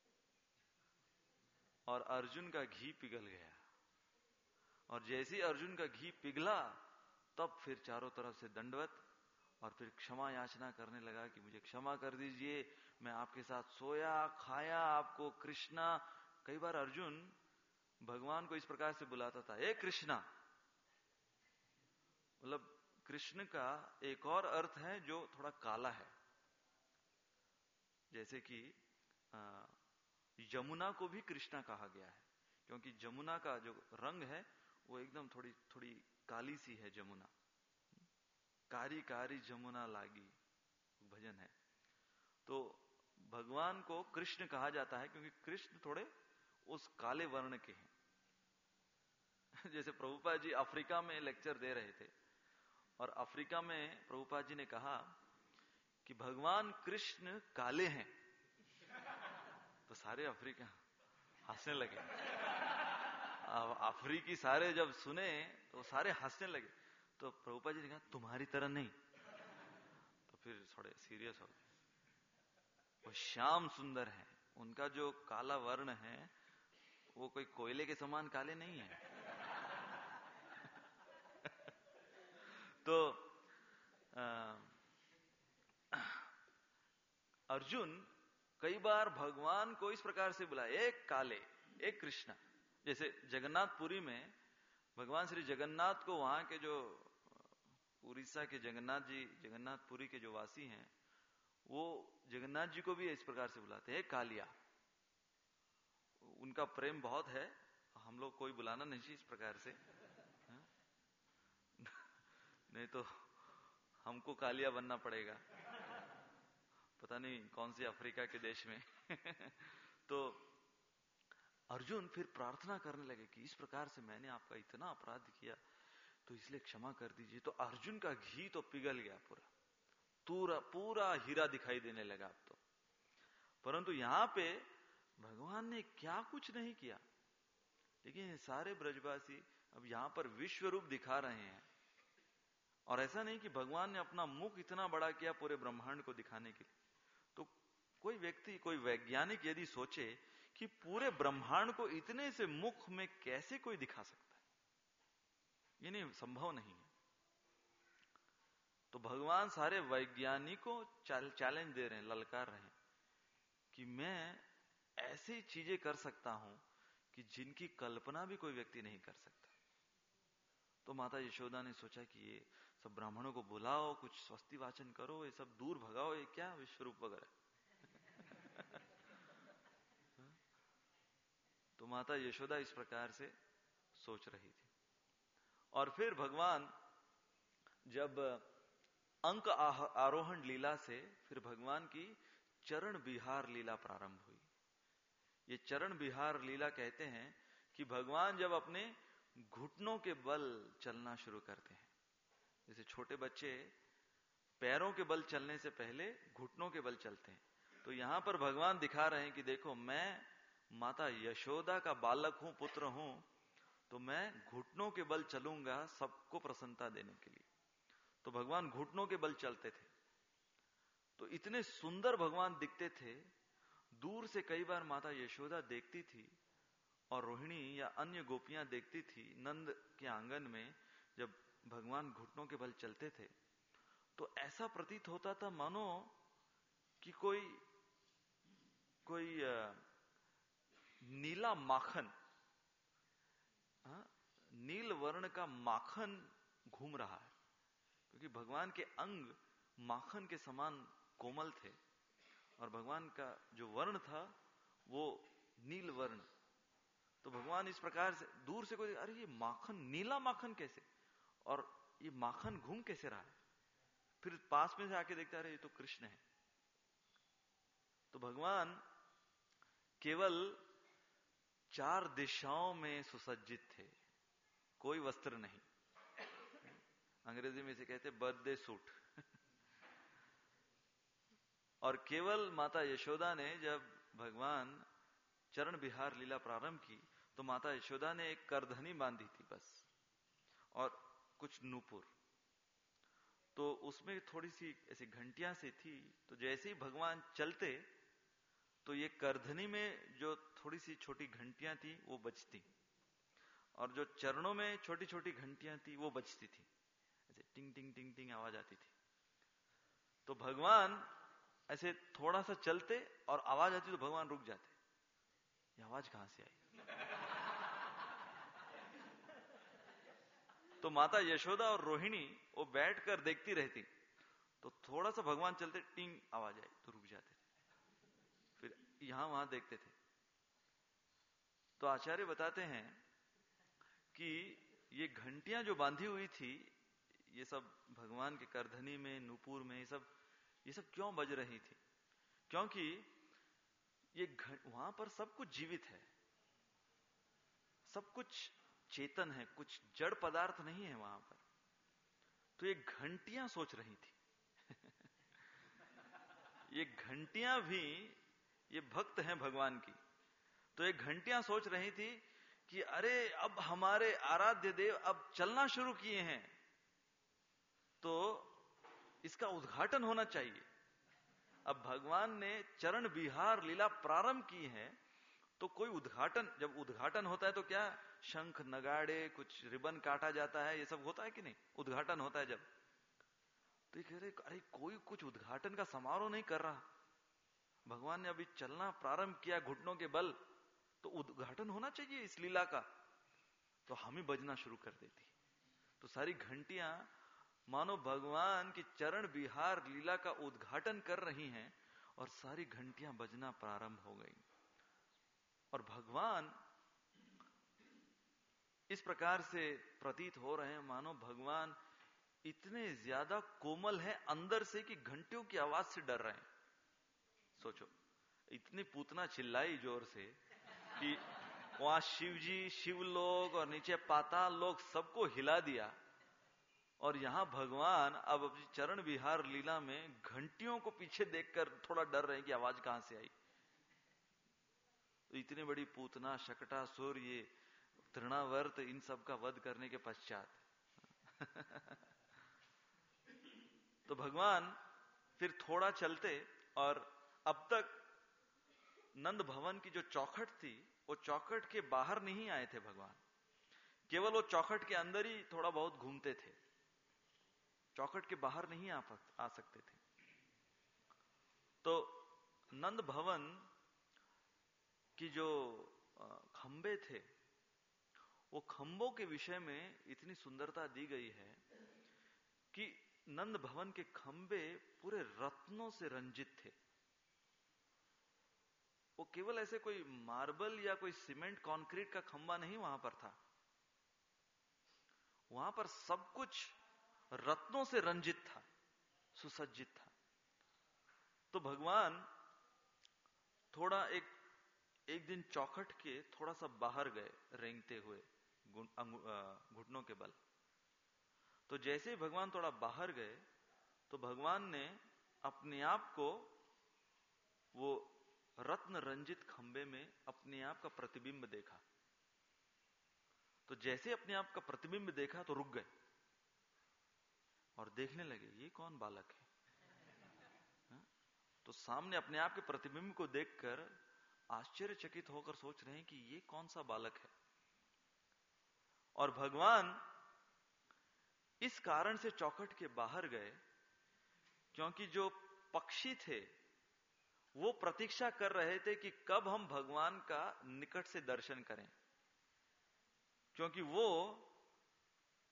और अर्जुन का घी पिघल गया। और जैसे ही अर्जुन का घी पिघला तब फिर चारों तरफ से दंडवत, और फिर क्षमा याचना करने लगा कि मुझे क्षमा कर दीजिए, मैं आपके साथ सोया खाया, आपको कृष्णा। कई बार अर्जुन भगवान को इस प्रकार से बुलाता था, हे कृष्णा। मतलब कृष्ण का एक और अर्थ है जो थोड़ा काला है, जैसे कि यमुना को भी कृष्णा कहा गया है, क्योंकि जमुना का जो रंग है वो एकदम थोड़ी थोड़ी काली सी है जमुना। कारी कारी जमुना लागी भजन है। तो भगवान को कृष्ण कहा जाता है क्योंकि कृष्ण थोड़े उस काले वर्ण के हैं। जैसे प्रभुपाद जी अफ्रीका में लेक्चर दे रहे थे, और अफ्रीका में प्रभुपाद जी ने कहा कि भगवान कृष्ण काले हैं, तो सारे अफ्रीका हंसने लगे। अब अफ्रीकी सारे जब सुने तो सारे हंसने लगे। तो प्रभुपाद जी ने कहा तुम्हारी तरह नहीं, तो फिर थोड़े सीरियस हो गए। वो श्याम सुंदर है, उनका जो काला वर्ण है वो कोई कोयले के समान काले नहीं है। तो आ, अर्जुन कई बार भगवान को इस प्रकार से बुलाया, एक काले एक कृष्णा। जैसे जगन्नाथपुरी में भगवान श्री जगन्नाथ को वहां के जो उड़ीसा के जगन्नाथ जी, जगन्नाथपुरी के जो वासी हैं, वो जगन्नाथ जी को भी इस प्रकार से बुलाते हैं कालिया। उनका प्रेम बहुत है, हम लोग कोई बुलाना नहीं चाहिए इस प्रकार से, नहीं तो हमको कालिया बनना पड़ेगा, पता नहीं कौन सी अफ्रीका के देश में। तो अर्जुन फिर प्रार्थना करने लगे कि इस प्रकार से मैंने आपका इतना अपराध किया तो इसलिए क्षमा कर दीजिए। तो अर्जुन का घी तो पिघल गया पूरा, पूरा पूरा हीरा दिखाई देने लगा अब तो। परंतु यहां पे भगवान ने क्या कुछ नहीं किया, लेकिन ये सारे ब्रजवासी अब यहां पर विश्व रूप दिखा रहे हैं। और ऐसा नहीं कि भगवान ने अपना मुख इतना बड़ा किया पूरे ब्रह्मांड को दिखाने के लिए। तो कोई व्यक्ति, कोई वैज्ञानिक यदि सोचे कि पूरे ब्रह्मांड को इतने से मुख में कैसे कोई दिखा सकता है, ये नहीं, संभव नहीं है। तो भगवान सारे वैज्ञानिकों चैलेंज दे रहे हैं, ललकार रहे हैं कि मैं ऐसी चीजें कर सकता हूं कि जिनकी कल्पना भी कोई व्यक्ति नहीं कर सकता। तो माता यशोदा ने सोचा कि ये सब ब्राह्मणों को बुलाओ, कुछ स्वस्ति वाचन करो, ये सब दूर भगाओ, ये क्या विश्वरूप वगैरह। तो माता यशोदा इस प्रकार से सोच रही थी। और फिर भगवान जब अंक आरोहण लीला से फिर भगवान की चरण विहार लीला प्रारंभ हुई। ये चरण विहार लीला कहते हैं कि भगवान जब अपने घुटनों के बल चलना शुरू करते हैं, जैसे छोटे बच्चे पैरों के बल चलने से पहले घुटनों के बल चलते हैं, तो यहां पर भगवान दिखा रहे हैं कि देखो मैं माता यशोदा का बालक हूं, पुत्र हूं, तो मैं घुटनों के बल चलूंगा सबको प्रसन्नता देने के लिए। तो भगवान घुटनों के बल चलते थे। तो इतने सुंदर भगवान दिखते थे, दूर से कई बार माता यशोदा देखती थी और रोहिणी या अन्य गोपियां देखती थी नंद के आंगन में, जब भगवान घुटनों के बल चलते थे तो ऐसा प्रतीत होता था मानो कि कोई कोई नीला माखन, हाँ, नील वर्ण का माखन घूम रहा है, क्योंकि भगवान के अंग माखन के समान कोमल थे और भगवान का जो वर्ण था वो नील वर्ण। तो भगवान इस प्रकार से दूर से कोई, अरे ये माखन, नीला माखन कैसे, और ये माखन घूम कैसे रहा है। फिर पास में से आके देखता, अरे ये तो कृष्ण है। तो भगवान केवल चार दिशाओं में सुसज्जित थे, कोई वस्त्र नहीं। अंग्रेजी में इसे कहते बर्थडे सूट। और केवल माता यशोदा ने जब भगवान चरण विहार लीला प्रारंभ की तो माता यशोदा ने एक करधनी बांधी थी बस, और कुछ नूपुर, तो उसमें थोड़ी सी ऐसी घंटियां सी थी। तो जैसे ही भगवान चलते तो ये करधनी में जो थोड़ी सी छोटी घंटियां थी वो बजती, और जो चरणों में छोटी छोटी घंटियां थी वो बजती थी, ऐसे टिंग टिंग टिंग टिंग आवाज आती थी। तो भगवान ऐसे थोड़ा सा चलते और आवाज आती तो भगवान रुक जाते, ये आवाज कहां से आई। तो माता यशोदा और रोहिणी वो बैठकर देखती रहती, तो थोड़ा सा भगवान चलते, टिंग आवाज आई तो रुक जाते थे, फिर यहां वहां देखते थे। तो आचार्य बताते हैं कि ये घंटियां जो बांधी हुई थी, ये सब भगवान के करधनी में, नूपुर में, ये सब ये सब क्यों बज रही थी, क्योंकि ये वहां पर सब कुछ जीवित है, सब कुछ चेतन है, कुछ जड़ पदार्थ नहीं है वहां पर। तो ये घंटियां सोच रही थी ये घंटियां भी ये भक्त हैं भगवान की, तो ये घंटियां सोच रही थी कि अरे अब हमारे आराध्य देव अब चलना शुरू किए हैं, तो इसका उद्घाटन होना चाहिए। अब भगवान ने चरण विहार लीला प्रारंभ की है, तो कोई उद्घाटन, जब उद्घाटन होता है तो क्या शंख नगाड़े, कुछ रिबन काटा जाता है, ये सब होता है कि नहीं, उद्घाटन होता है जब। तो ये कह रहे अरे कोई कुछ उद्घाटन का समारोह नहीं कर रहा, भगवान ने अभी चलना प्रारंभ किया घुटनों के बल, तो उद्घाटन होना चाहिए इस लीला का। तो हम ही बजना शुरू कर देती। तो सारी घंटियां मानो भगवान की चरण विहार लीला का उद्घाटन कर रही हैं, और सारी घंटियां बजना प्रारंभ हो गई। और भगवान इस प्रकार से प्रतीत हो रहे हैं मानो भगवान इतने ज्यादा कोमल हैं अंदर से कि घंटियों की आवाज से डर रहे हैं। सोचो, इतनी पूतना चिल्लाई जोर से कि वहां शिवजी, शिवलोक और नीचे पाताल लोक सबको हिला दिया, और यहां भगवान अब अपनी चरण विहार लीला में घंटियों को पीछे देखकर थोड़ा डर रहे हैं कि आवाज कहां से आई। तो इतनी बड़ी पूतना, शकटासुर, ये तृणावर्त, इन सब का वध करने के पश्चात तो भगवान फिर थोड़ा चलते, और अब तक नंद भवन की जो चौखट थी वो चौखट के बाहर नहीं आए थे भगवान, केवल वो चौखट के अंदर ही थोड़ा बहुत घूमते थे, चौखट के बाहर नहीं आ, आ सकते थे। तो नंद भवन की जो खंबे थे, वो खंबों के विषय में इतनी सुंदरता दी गई है कि नंद भवन के खंबे पूरे रत्नों से रंजित थे। वो केवल ऐसे कोई मार्बल या कोई सीमेंट कंक्रीट का खंबा नहीं वहां पर था, वहां पर सब कुछ रत्नों से रंजित था, सुसज्जित था। तो भगवान थोड़ा एक एक दिन चौखट के थोड़ा सा बाहर गए रेंगते हुए घुटनों के बल। तो जैसे ही भगवान थोड़ा बाहर गए तो भगवान ने अपने आप को वो रत्न रंजित खंबे में अपने आप का प्रतिबिंब देखा। तो जैसे अपने आप का प्रतिबिंब देखा तो रुक गए और देखने लगे ये कौन बालक है। हा? तो सामने अपने आप के प्रतिबिंब को देखकर आश्चर्यचकित होकर सोच रहे हैं कि ये कौन सा बालक है। और भगवान इस कारण से चौखट के बाहर गए क्योंकि जो पक्षी थे वो प्रतीक्षा कर रहे थे कि कब हम भगवान का निकट से दर्शन करें, क्योंकि वो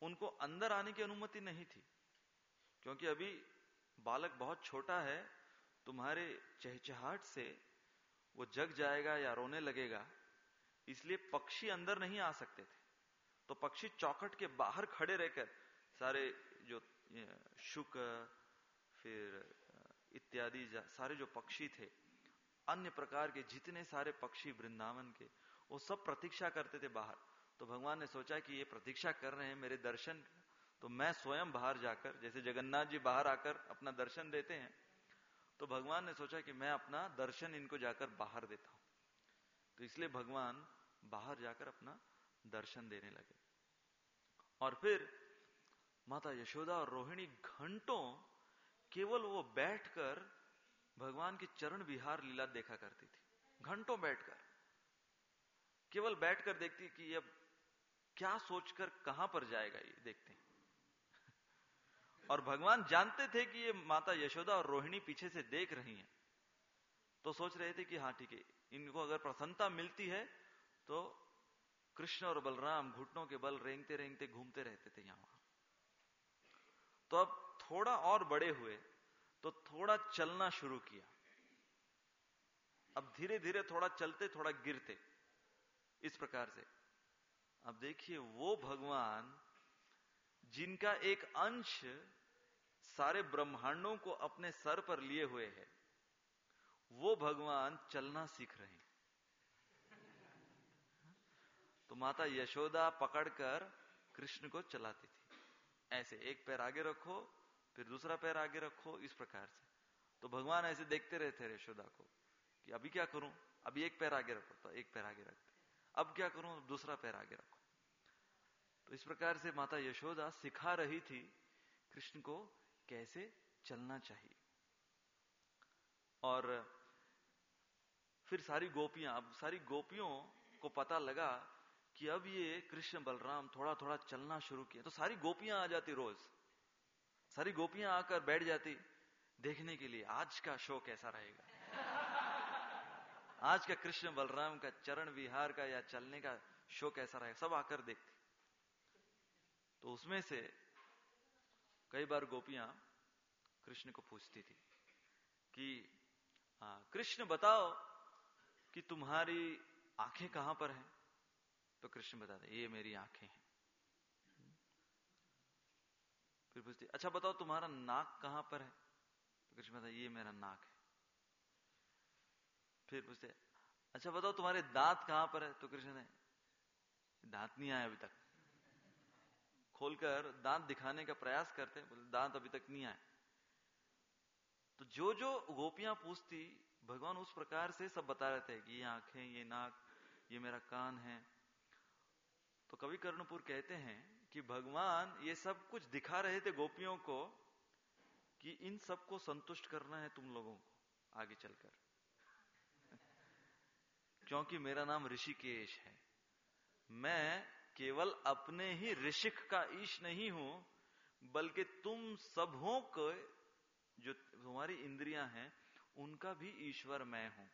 उनको अंदर आने की अनुमति नहीं थी, क्योंकि अभी बालक बहुत छोटा है, तुम्हारे चहचहाट से वो जग जाएगा या रोने लगेगा, इसलिए पक्षी अंदर नहीं आ सकते थे। तो पक्षी चौखट के बाहर खड़े रहकर सारे जो शुक फिर इत्यादि सारे जो पक्षी थे, अन्य प्रकार के जितने सारे पक्षी वृंदावन के, वो सब प्रतीक्षा करते थे बाहर। तो भगवान ने सोचा कि ये प्रतीक्षा कर रहे हैं मेरे दर्शन, तो मैं स्वयं बाहर जाकर, जैसे जगन्नाथ जी बाहर आकर अपना दर्शन देते हैं, तो भगवान ने सोचा कि मैं अपना दर्शन इनको जाकर बाहर देता हूं। तो इसलिए भगवान बाहर जाकर अपना दर्शन देने लगे। और फिर माता यशोदा और रोहिणी घंटों केवल वो बैठकर भगवान की चरण विहार लीला देखा करती थी। घंटों बैठकर केवल बैठकर देखती कि अब क्या सोचकर कहां पर जाएगा, ये देखते हैं। और भगवान जानते थे कि ये माता यशोदा और रोहिणी पीछे से देख रही हैं, तो सोच रहे थे कि हाँ ठीक है, इनको अगर प्रसन्नता मिलती है तो कृष्ण और बलराम घुटनों के बल रेंगते रेंगते घूमते रहते थे यहां वहां। तो अब थोड़ा और बड़े हुए तो थोड़ा चलना शुरू किया। अब धीरे धीरे थोड़ा चलते, थोड़ा गिरते, इस प्रकार से। अब देखिए, वो भगवान जिनका एक अंश सारे ब्रह्मांडों को अपने सर पर लिए हुए है, वो भगवान चलना सीख रहे हैं। तो माता यशोदा पकड़कर कृष्ण को चलाती थी, ऐसे एक पैर आगे रखो फिर दूसरा पैर आगे रखो, इस प्रकार से। तो भगवान ऐसे देखते रहते यशोदा को कि अभी क्या करूं, अभी एक पैर आगे रखो, तो एक पैर आगे रखते, अब क्या करूं, दूसरा पैर आगे रखो। तो इस प्रकार से माता यशोदा सिखा रही थी कृष्ण को कैसे चलना चाहिए। और फिर सारी गोपियां, अब सारी गोपियों को पता लगा कि अब ये कृष्ण बलराम थोड़ा थोड़ा चलना शुरू किया, तो सारी गोपियां आ जाती, रोज सारी गोपियां आकर बैठ जाती देखने के लिए आज का शो कैसा रहेगा, आज का कृष्ण बलराम का चरण विहार का या चलने का शो कैसा रहेगा, सब आकर देखती। तो उसमें से कई बार गोपियां कृष्ण को पूछती थी कि कृष्ण बताओ कि तुम्हारी आंखें कहां पर हैं। तो कृष्ण बताते ये मेरी आंखें हैं। फिर पूछती अच्छा बताओ तुम्हारा नाक कहां पर है। तो कृष्ण बताते ये मेरा नाक है। फिर पूछते अच्छा बताओ तुम्हारे दांत कहां पर है। तो कृष्ण ने दांत नहीं आए अभी तक, खोलकर दांत दिखाने का प्रयास करते हैं, बोले दांत अभी तक नहीं आए। तो जो जो गोपियां पूछती भगवान उस प्रकार से सब बता रहे थे कि ये आंखें, ये नाक, ये मेरा कान है। तो कवि कर्णपुर कहते हैं कि भगवान ये सब कुछ दिखा रहे थे गोपियों को कि इन सबको संतुष्ट करना है तुम लोगों को आगे चलकर, क्योंकि मेरा नाम ऋषिकेश है। मैं केवल अपने ही ऋषिक का ईश नहीं हूं, बल्कि तुम सबों को जो तुम्हारी इंद्रियां हैं उनका भी ईश्वर मैं हूं।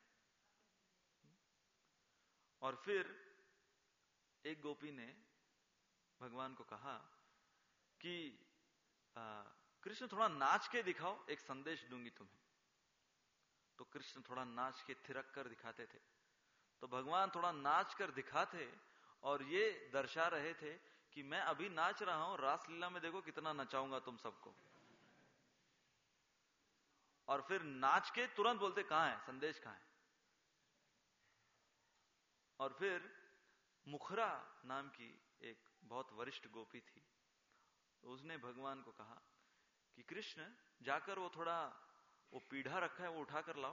और फिर एक गोपी ने भगवान को कहा कि कृष्ण थोड़ा नाच के दिखाओ, एक संदेश दूंगी तुम्हें। तो कृष्ण थोड़ा नाच के थिरक कर दिखाते थे। तो भगवान थोड़ा नाच कर दिखाते और ये दर्शा रहे थे कि मैं अभी नाच रहा हूं, रासलीला में देखो कितना नचाऊंगा तुम सबको। और फिर नाच के तुरंत बोलते कहां है संदेश, कहां है। और फिर मुखरा नाम की एक बहुत वरिष्ठ गोपी थी, तो उसने भगवान को कहा कि कृष्ण जाकर वो थोड़ा वो पीढ़ा रखा है वो उठाकर लाओ।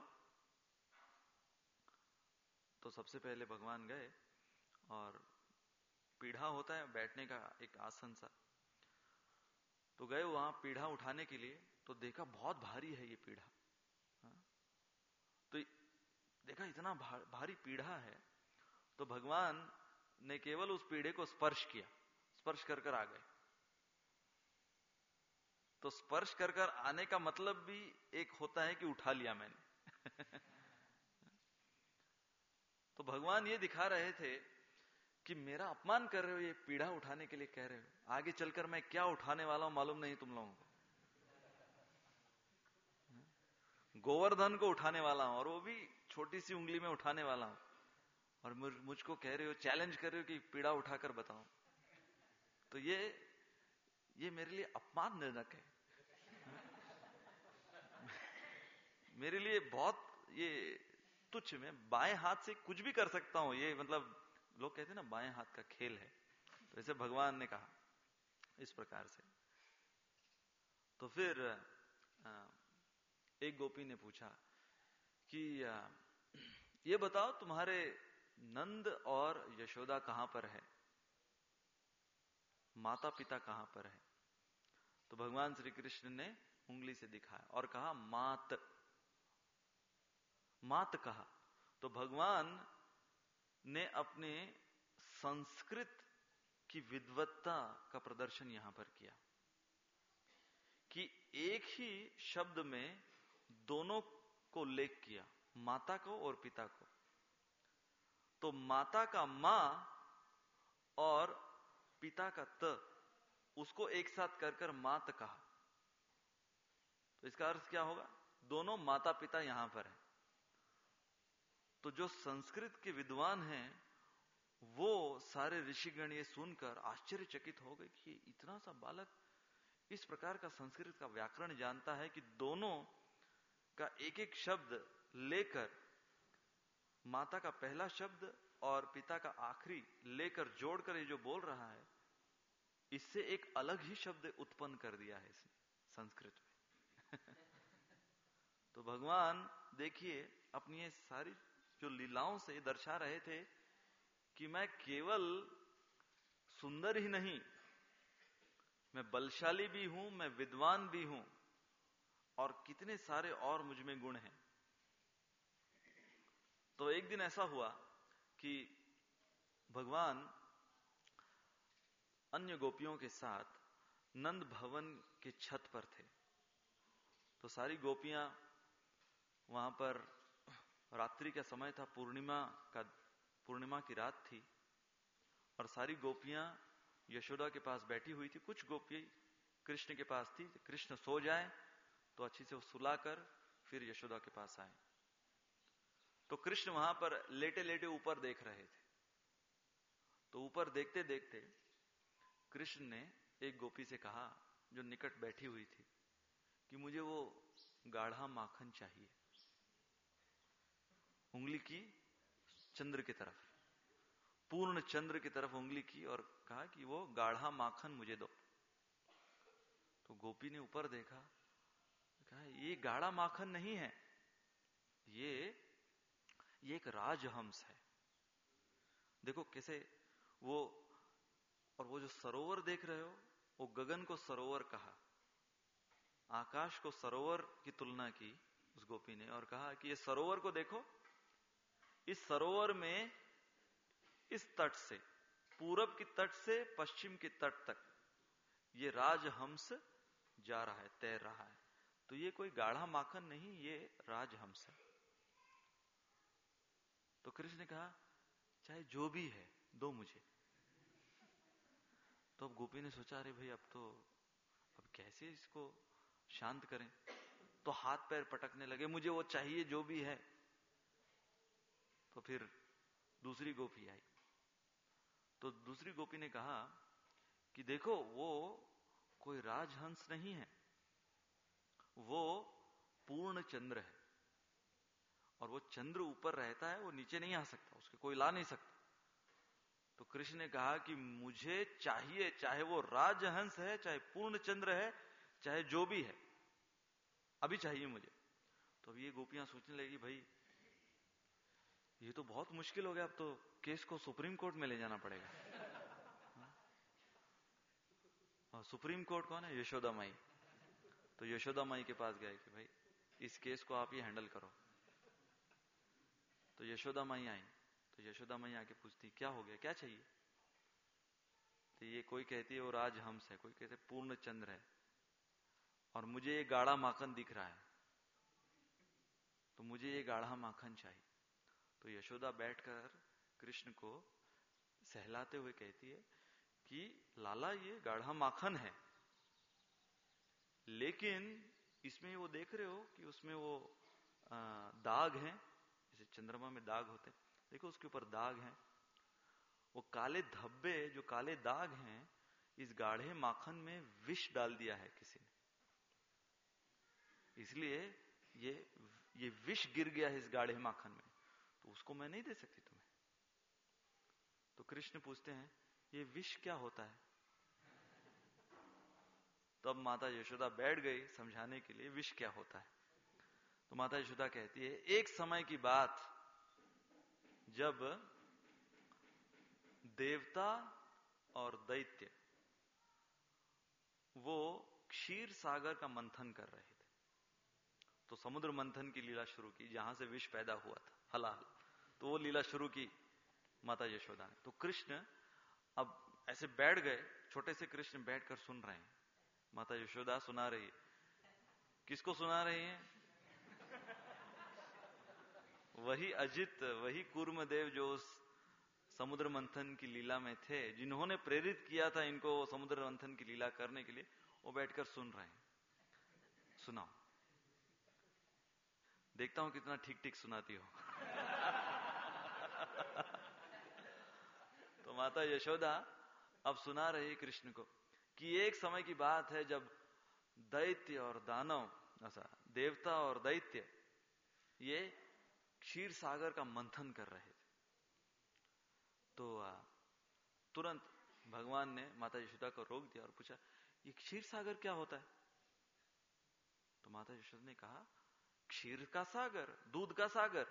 तो सबसे पहले भगवान गए और पीढ़ा होता है बैठने का एक आसन सा, तो गए वहां पीढ़ा उठाने के लिए। तो देखा बहुत भारी है ये पीढ़ा। तो देखा इतना भारी पीढ़ा है, तो भगवान ने केवल उस पीढ़े को स्पर्श किया, स्पर्श कर कर आ गए। तो स्पर्श कर कर आने का मतलब भी एक होता है कि उठा लिया मैंने। तो भगवान ये दिखा रहे थे कि मेरा अपमान कर रहे हो, ये पीढ़ा उठाने के लिए कह रहे हो, आगे चलकर मैं क्या उठाने वाला हूं मालूम नहीं तुम लोगों को। गोवर्धन को उठाने वाला हूं, और वो भी छोटी सी उंगली में उठाने वाला हूं, और मुझ, मुझको कह रहे हो, चैलेंज कर रहे हो कि पीड़ा उठाकर बताओ। तो ये ये मेरे लिए अपमानजनक है, मेरे लिए बहुत ये तुच्छ। मैं बाएं हाथ से कुछ भी कर सकता हूं, ये मतलब लोग कहते हैं ना बाएं हाथ का खेल है, तो ऐसे भगवान ने कहा इस प्रकार से। तो फिर एक गोपी ने पूछा कि ये बताओ तुम्हारे नंद और यशोदा कहां पर है, माता पिता कहां पर है? तो भगवान श्री कृष्ण ने उंगली से दिखाया और कहा मात, मात कहा। तो भगवान ने अपने संस्कृत की विद्वत्ता का प्रदर्शन यहां पर किया कि एक ही शब्द में दोनों को उल्लेख किया, माता को और पिता को। तो माता का मां और पिता का त, उसको एक साथ कर कर मात कहा। तो इसका अर्थ क्या होगा? दोनों माता पिता यहां पर है। तो जो संस्कृत के विद्वान हैं वो सारे ऋषिगण ये सुनकर आश्चर्यचकित हो गए कि इतना सा बालक इस प्रकार का संस्कृत का व्याकरण जानता है कि दोनों का एक एक शब्द लेकर, माता का पहला शब्द और पिता का आखिरी लेकर जोड़कर ये जो बोल रहा है, इससे एक अलग ही शब्द उत्पन्न कर दिया है इसने संस्कृत में। तो भगवान देखिए अपनी ये सारी जो लीलाओं से दर्शा रहे थे कि मैं केवल सुंदर ही नहीं, मैं बलशाली भी हूं, मैं विद्वान भी हूं, और कितने सारे और मुझ में गुण हैं। तो एक दिन ऐसा हुआ कि भगवान अन्य गोपियों के साथ नंद भवन के छत पर थे। तो सारी गोपियां वहां पर, रात्रि का समय था, पूर्णिमा का पूर्णिमा की रात थी, और सारी गोपियां यशोदा के पास बैठी हुई थी। कुछ गोपी कृष्ण के पास थी, कृष्ण सो जाए तो अच्छी से वो सुलाकर फिर यशोदा के पास आए। तो कृष्ण वहां पर लेटे लेटे ऊपर देख रहे थे। तो ऊपर देखते देखते कृष्ण ने एक गोपी से कहा जो निकट बैठी हुई थी कि मुझे वो गाढ़ा माखन चाहिए। उंगली की चंद्र की तरफ, पूर्ण चंद्र की तरफ उंगली की और कहा कि वो गाढ़ा माखन मुझे दो। तो गोपी ने ऊपर देखा, कहा ये गाढ़ा माखन नहीं है, ये ये एक राजहंस है। देखो कैसे वो, और वो जो सरोवर देख रहे हो, वो गगन को सरोवर कहा, आकाश को सरोवर की तुलना की उस गोपी ने, और कहा कि ये सरोवर को देखो, इस सरोवर में इस तट से, पूरब की तट से पश्चिम की तट तक ये राजहंस जा रहा है, तैर रहा है। तो ये कोई गाढ़ा माखन नहीं, ये राजहंस है। तो कृष्ण ने कहा चाहे जो भी है दो मुझे। तो अब गोपी ने सोचा अरे भाई अब तो, अब कैसे इसको शांत करें? तो हाथ पैर पटकने लगे, मुझे वो चाहिए जो भी है। तो फिर दूसरी गोपी आई। तो दूसरी गोपी ने कहा कि देखो वो कोई राजहंस नहीं है, वो पूर्ण चंद्र है, और वो चंद्र ऊपर रहता है, वो नीचे नहीं आ सकता, उसके कोई ला नहीं सकता। तो कृष्ण ने कहा कि मुझे चाहिए, चाहे वो राजहंस है, चाहे पूर्ण चंद्र है, चाहे जो भी है, अभी चाहिए मुझे। तो अब ये गोपियां सोचने लगी भाई ये तो बहुत मुश्किल हो गया, अब तो केस को सुप्रीम कोर्ट में ले जाना पड़ेगा। और सुप्रीम कोर्ट कौन है? यशोदा माई। तो यशोदा माई के पास गए कि भाई इस केस को आप ही हैंडल करो। तो यशोदा माई आई। तो यशोदा माई आके पूछती क्या हो गया, क्या चाहिए? तो ये कोई कहती है वो राजहंस है, कोई कहते पूर्ण चंद्र है, और मुझे ये गाढ़ा माखन दिख रहा है, तो मुझे ये गाढ़ा माखन चाहिए। तो यशोदा बैठकर कृष्ण को सहलाते हुए कहती है कि लाला ये गाढ़ा माखन है, लेकिन इसमें वो देख रहे हो कि उसमें वो आ, दाग हैं, जैसे चंद्रमा में दाग होते हैं, देखो उसके ऊपर दाग हैं। वो काले धब्बे, जो काले दाग हैं, इस गाढ़े माखन में विष डाल दिया है किसी ने, इसलिए ये ये विष गिर गया है इस गाढ़े माखन में, तो उसको मैं नहीं दे सकती तुम्हें। तो कृष्ण पूछते हैं ये विष क्या होता है? तो अब माता यशोदा बैठ गई समझाने के लिए विष क्या होता है। तो माता यशोदा कहती है एक समय की बात, जब देवता और दैत्य वो क्षीर सागर का मंथन कर रहे थे। तो समुद्र मंथन की लीला शुरू की, जहां से विष पैदा हुआ था हलाहल, तो वो लीला शुरू की माता यशोदा ने। तो कृष्ण अब ऐसे बैठ गए, छोटे से कृष्ण बैठकर सुन रहे हैं, माता यशोदा सुना रही है। किसको सुना रही है? वही अजित, वही कूर्मदेव जो उस समुद्र मंथन की लीला में थे, जिन्होंने प्रेरित किया था इनको समुद्र मंथन की लीला करने के लिए, वो बैठकर सुन रहे हैं। सुनाओ, देखता हूं कितना ठीक ठीक सुनाती हो। तो माता यशोदा अब सुना रही कृष्ण को कि एक समय की बात है जब दैत्य और दानव, ऐसा देवता और दैत्य ये क्षीर सागर का मंथन कर रहे थे। तो तुरंत भगवान ने माता यशोदा को रोक दिया और पूछा ये क्षीर सागर क्या होता है? तो माता यशोदा ने कहा क्षीर का सागर, दूध का सागर।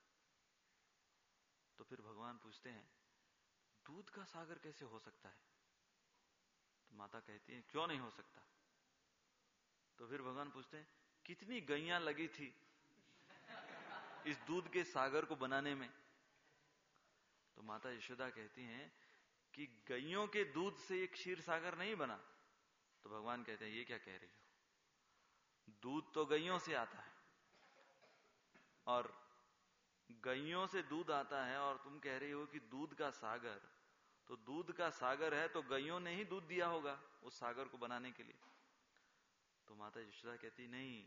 तो फिर भगवान पूछते हैं दूध का सागर कैसे हो सकता है? तो माता कहती है क्यों नहीं हो सकता? तो फिर भगवान पूछते हैं कितनी गैया लगी थी इस दूध के सागर को बनाने में? तो माता यशोदा कहती हैं कि गैयों के दूध से ये क्षीर सागर नहीं बना। तो भगवान कहते हैं ये क्या कह रही हो, दूध तो गैयों से आता है, और गैयों से दूध आता है, और तुम कह रही हो कि दूध का सागर, तो दूध का सागर है तो गैयों ने ही दूध दिया होगा उस सागर को बनाने के लिए। तो माता यशोदा कहती नहीं,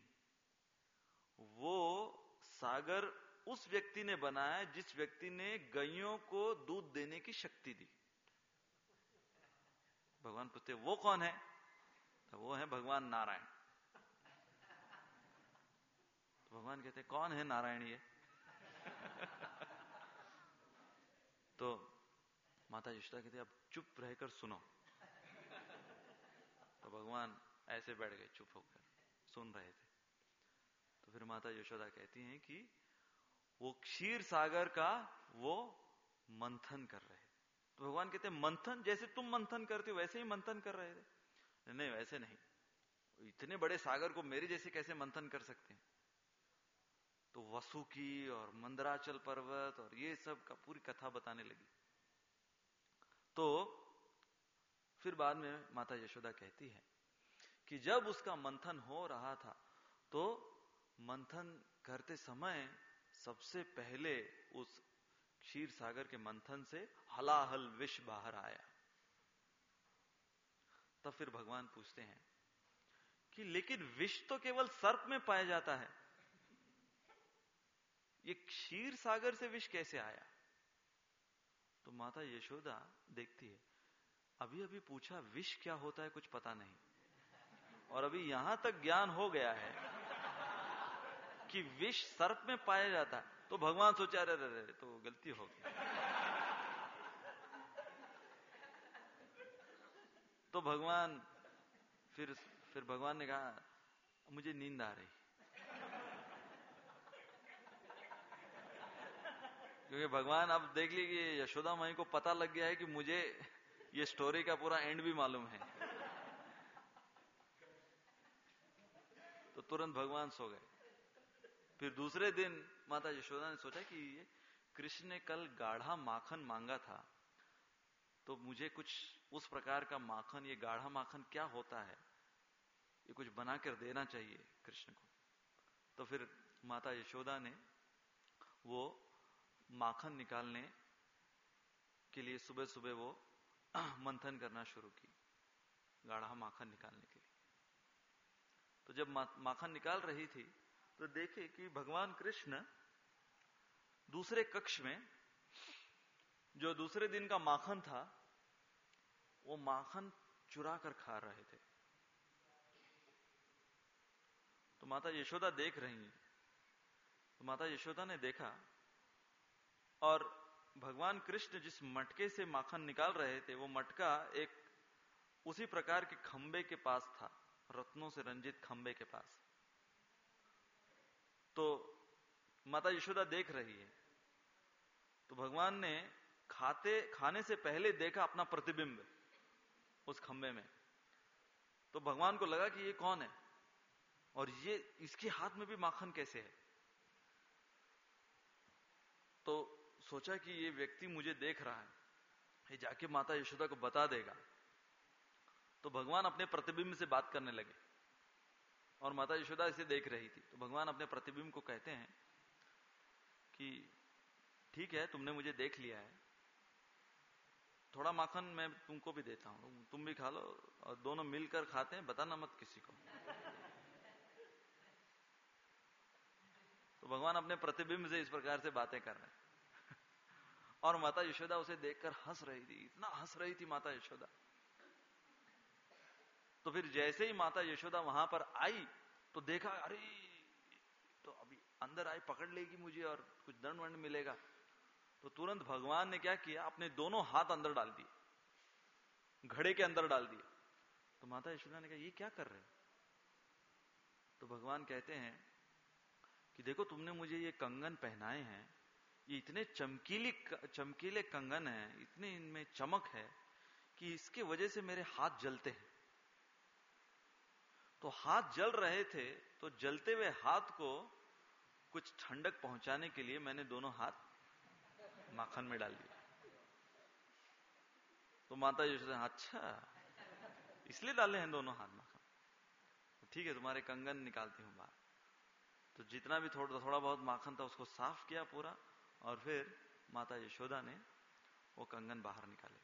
वो सागर उस व्यक्ति ने बनाया जिस व्यक्ति ने गैयों को दूध देने की शक्ति दी। भगवान पूछते वो कौन है? तो वो है भगवान नारायण। तो भगवान कहते कौन है नारायण ये? तो माता यशोदा कहते अब चुप रहकर सुनो। तो भगवान ऐसे बैठ गए चुप होकर सुन रहे थे। तो फिर माता यशोदा कहती हैं कि वो क्षीर सागर का वो मंथन कर रहे थे। तो भगवान कहते हैं मंथन? जैसे तुम मंथन करते हो वैसे ही मंथन कर रहे थे? नहीं वैसे नहीं, इतने बड़े सागर को मेरे जैसे कैसे मंथन कर सकते हैं? तो वसुकी और मंदराचल पर्वत और ये सब का पूरी कथा बताने लगी। तो फिर बाद में माता यशोदा कहती है कि जब उसका मंथन हो रहा था तो मंथन करते समय सबसे पहले उस क्षीर सागर के मंथन से हलाहल विष बाहर आया। तब फिर भगवान पूछते हैं कि लेकिन विष तो केवल सर्प में पाया जाता है, ये क्षीर सागर से विष कैसे आया? तो माता यशोदा देखती है अभी अभी पूछा विष क्या होता है कुछ पता नहीं, और अभी यहां तक ज्ञान हो गया है कि विष सर्प में पाया जाता है। तो भगवान सोचा अरे अरे तो गलती हो गई। तो भगवान फिर फिर भगवान ने कहा मुझे नींद आ रही, क्योंकि भगवान अब देख लीजिए यशोदा माई को पता लग गया है कि मुझे ये स्टोरी का पूरा एंड भी मालूम है। तो तुरंत भगवान सो गए। फिर दूसरे दिन माता यशोदा ने सोचा कि ये कृष्ण ने कल गाढ़ा माखन मांगा था, तो मुझे कुछ उस प्रकार का माखन, ये गाढ़ा माखन क्या होता है, ये कुछ बनाकर देना चाहिए कृष्ण को। तो फिर माता यशोदा ने वो माखन निकालने के लिए सुबह सुबह वो मंथन करना शुरू की, गाढ़ा माखन निकालने के लिए। तो जब माखन निकाल रही थी तो देखे कि भगवान कृष्ण दूसरे कक्ष में जो दूसरे दिन का माखन था वो माखन चुरा कर खा रहे थे। तो माता यशोदा देख रही है। तो माता यशोदा ने देखा और भगवान कृष्ण जिस मटके से माखन निकाल रहे थे वो मटका एक उसी प्रकार के खंबे के पास था, रत्नों से रंजित खंबे के पास। तो माता यशोदा देख रही है। तो भगवान ने खाते खाने से पहले देखा अपना प्रतिबिंब उस खंबे में। तो भगवान को लगा कि ये कौन है और ये इसके हाथ में भी माखन कैसे है। तो सोचा कि ये व्यक्ति मुझे देख रहा है, ये जाके माता यशोदा को बता देगा। तो भगवान अपने प्रतिबिंब से बात करने लगे और माता यशोदा इसे देख रही थी। तो भगवान अपने प्रतिबिंब को कहते हैं कि ठीक है, तुमने मुझे देख लिया है, थोड़ा माखन मैं तुमको भी देता हूं, तुम भी खा लो और दोनों मिलकर खाते हैं, बताना मत किसी को। तो भगवान अपने प्रतिबिंब से इस प्रकार से बातें कर रहे हैं और माता यशोदा उसे देखकर हंस रही थी, इतना हंस रही थी माता यशोदा। तो फिर जैसे ही माता यशोदा वहां पर आई तो देखा, अरे तो अभी अंदर आई, पकड़ लेगी मुझे और कुछ दंड वंड मिलेगा। तो तुरंत भगवान ने क्या किया, अपने दोनों हाथ अंदर डाल दिए, घड़े के अंदर डाल दिए। तो माता यशोदा ने कहा, ये क्या कर रहे हो? तो भगवान कहते हैं कि देखो, तुमने मुझे ये कंगन पहनाए हैं, ये इतने चमकीली चमकीले कंगन हैं, इतने इनमें चमक है कि इसके वजह से मेरे हाथ जलते हैं। तो हाथ जल रहे थे, तो जलते हुए हाथ को कुछ ठंडक पहुंचाने के लिए मैंने दोनों हाथ माखन में डाल दिया। तो माता यशोदा, अच्छा इसलिए डाले हैं दोनों हाथ माखन, ठीक है, तुम्हारे कंगन निकालती हूं बाहर। तो जितना भी थोड़ा थोड़ा बहुत माखन था उसको साफ किया पूरा और फिर माता यशोदा ने वो कंगन बाहर निकाले।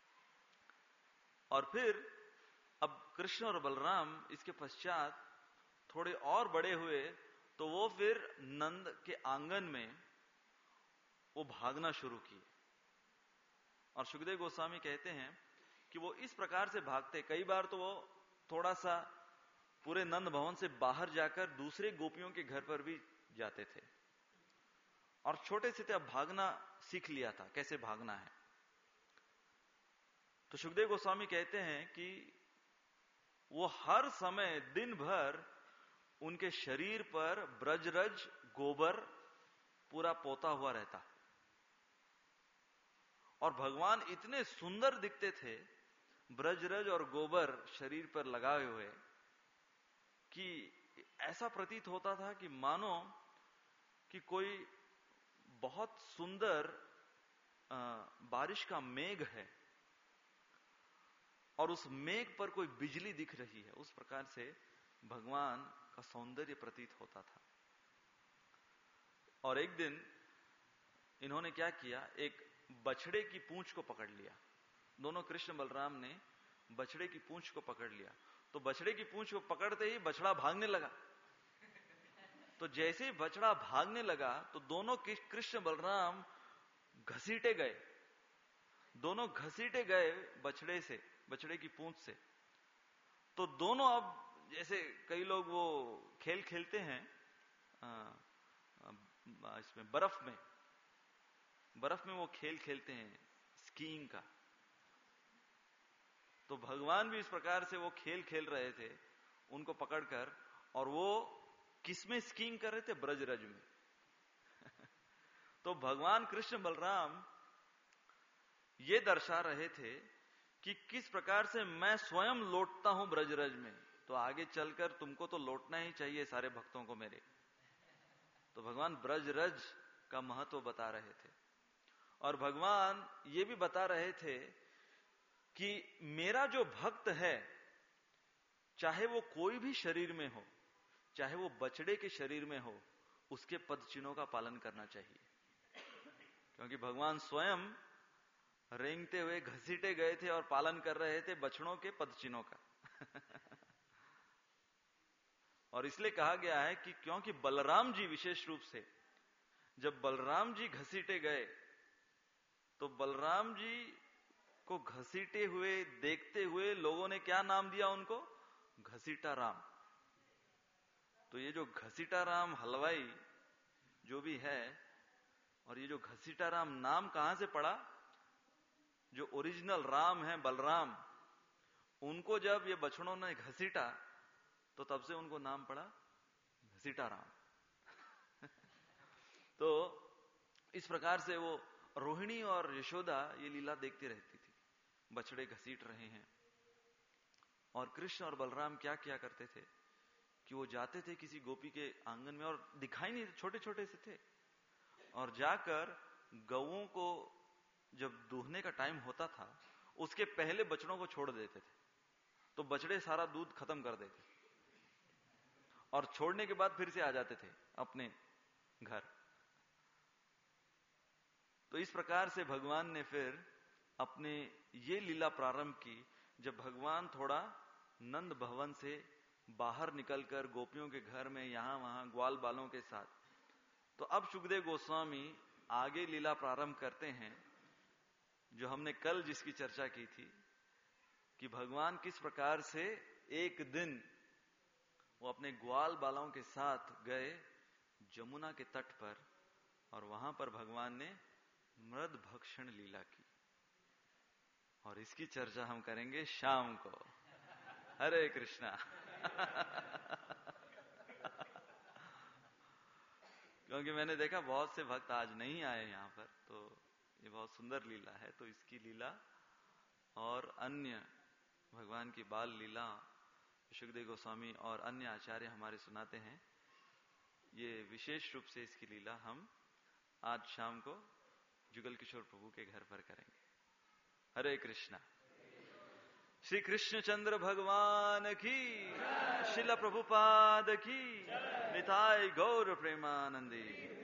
और फिर अब कृष्ण और बलराम इसके पश्चात थोड़े और बड़े हुए तो वो फिर नंद के आंगन में वो भागना शुरू किए। और सुखदेव गोस्वामी कहते हैं कि वो इस प्रकार से भागते, कई बार तो वो थोड़ा सा पूरे नंद भवन से बाहर जाकर दूसरे गोपियों के घर पर भी जाते थे और छोटे से थे, अब भागना सीख लिया था, कैसे भागना है। तो सुखदेव गोस्वामी कहते हैं कि वो हर समय दिन भर उनके शरीर पर ब्रजरज गोबर पूरा पोता हुआ रहता और भगवान इतने सुंदर दिखते थे ब्रजरज और गोबर शरीर पर लगाए हुए कि ऐसा प्रतीत होता था कि मानो कि कोई बहुत सुंदर बारिश का मेघ है और उस मेघ पर कोई बिजली दिख रही है, उस प्रकार से भगवान का सौंदर्य प्रतीत होता था। और एक दिन इन्होंने क्या किया, एक बछड़े की पूंछ को पकड़ लिया। दोनों कृष्ण बलराम ने बछड़े की पूंछ को पकड़ लिया। तो बछड़े की पूंछ को पकड़ते ही बछड़ा भागने लगा। तो जैसे ही बछड़ा भागने लगा तो दोनों कृष्ण बलराम घसीटे गए, दोनों घसीटे गए बछड़े से, बछड़े की पूंछ से। तो दोनों अब जैसे कई लोग वो खेल खेलते हैं आ, आ, इसमें बर्फ में बर्फ में वो खेल खेलते हैं स्कीइंग का। तो भगवान भी इस प्रकार से वो खेल खेल रहे थे उनको पकड़कर, और वो किसमें स्कीइंग कर रहे थे, ब्रजरज में। तो भगवान कृष्ण बलराम ये दर्शा रहे थे कि किस प्रकार से मैं स्वयं लौटता हूं ब्रजरज में, तो आगे चलकर तुमको तो लौटना ही चाहिए सारे भक्तों को मेरे। तो भगवान ब्रजरज का महत्व बता रहे थे और भगवान ये भी बता रहे थे कि मेरा जो भक्त है, चाहे वो कोई भी शरीर में हो, चाहे वो बछड़े के शरीर में हो, उसके पद चिन्हों का पालन करना चाहिए। क्योंकि भगवान स्वयं रेंगते हुए घसीटे गए थे और पालन कर रहे थे बछड़ों के पदचिन्हों का। और इसलिए कहा गया है कि क्योंकि बलराम जी विशेष रूप से, जब बलराम जी घसीटे गए तो बलराम जी को घसीटे हुए देखते हुए लोगों ने क्या नाम दिया उनको? घसीटा राम। तो ये जो घसीटा राम हलवाई जो भी है, और ये जो घसीटा राम नाम कहां से पड़ा? जो ओरिजिनल राम है बलराम, उनको जब ये बछड़ों ने घसीटा तो तब से उनको नाम पड़ा घसीटा राम। तो इस प्रकार से वो रोहिणी और यशोदा ये लीला देखती रहती थी, बछड़े घसीट रहे हैं। और कृष्ण और बलराम क्या किया करते थे कि वो जाते थे किसी गोपी के आंगन में, और दिखाई नहीं, छोटे छोटे से थे, और जाकर गऊओं को जब दूहने का टाइम होता था उसके पहले बछड़ों को छोड़ देते थे, तो बछड़े सारा दूध खत्म कर देते और छोड़ने के बाद फिर से आ जाते थे अपने घर। तो इस प्रकार से भगवान ने फिर अपने ये लीला प्रारंभ की, जब भगवान थोड़ा नंद भवन से बाहर निकलकर गोपियों के घर में यहां वहां ग्वाल बालों के साथ। तो अब सुखदेव गोस्वामी आगे लीला प्रारंभ करते हैं, जो हमने कल जिसकी चर्चा की थी कि भगवान किस प्रकार से एक दिन वो अपने ग्वाल बालों के साथ गए जमुना के तट पर, और वहां पर भगवान ने मृद भक्षण लीला की। और इसकी चर्चा हम करेंगे शाम को। हरे कृष्णा। क्योंकि मैंने देखा बहुत से भक्त आज नहीं आए यहां पर, तो ये बहुत सुंदर लीला है। तो इसकी लीला और अन्य भगवान की बाल लीला सुखदेव गोस्वामी और अन्य आचार्य हमारे सुनाते हैं। ये विशेष रूप से इसकी लीला हम आज शाम को जुगल किशोर प्रभु के घर पर करेंगे। हरे कृष्णा। श्री कृष्णचंद्र भगवान की, श्रील प्रभुपाद की, निताय गौर प्रेमानंदी।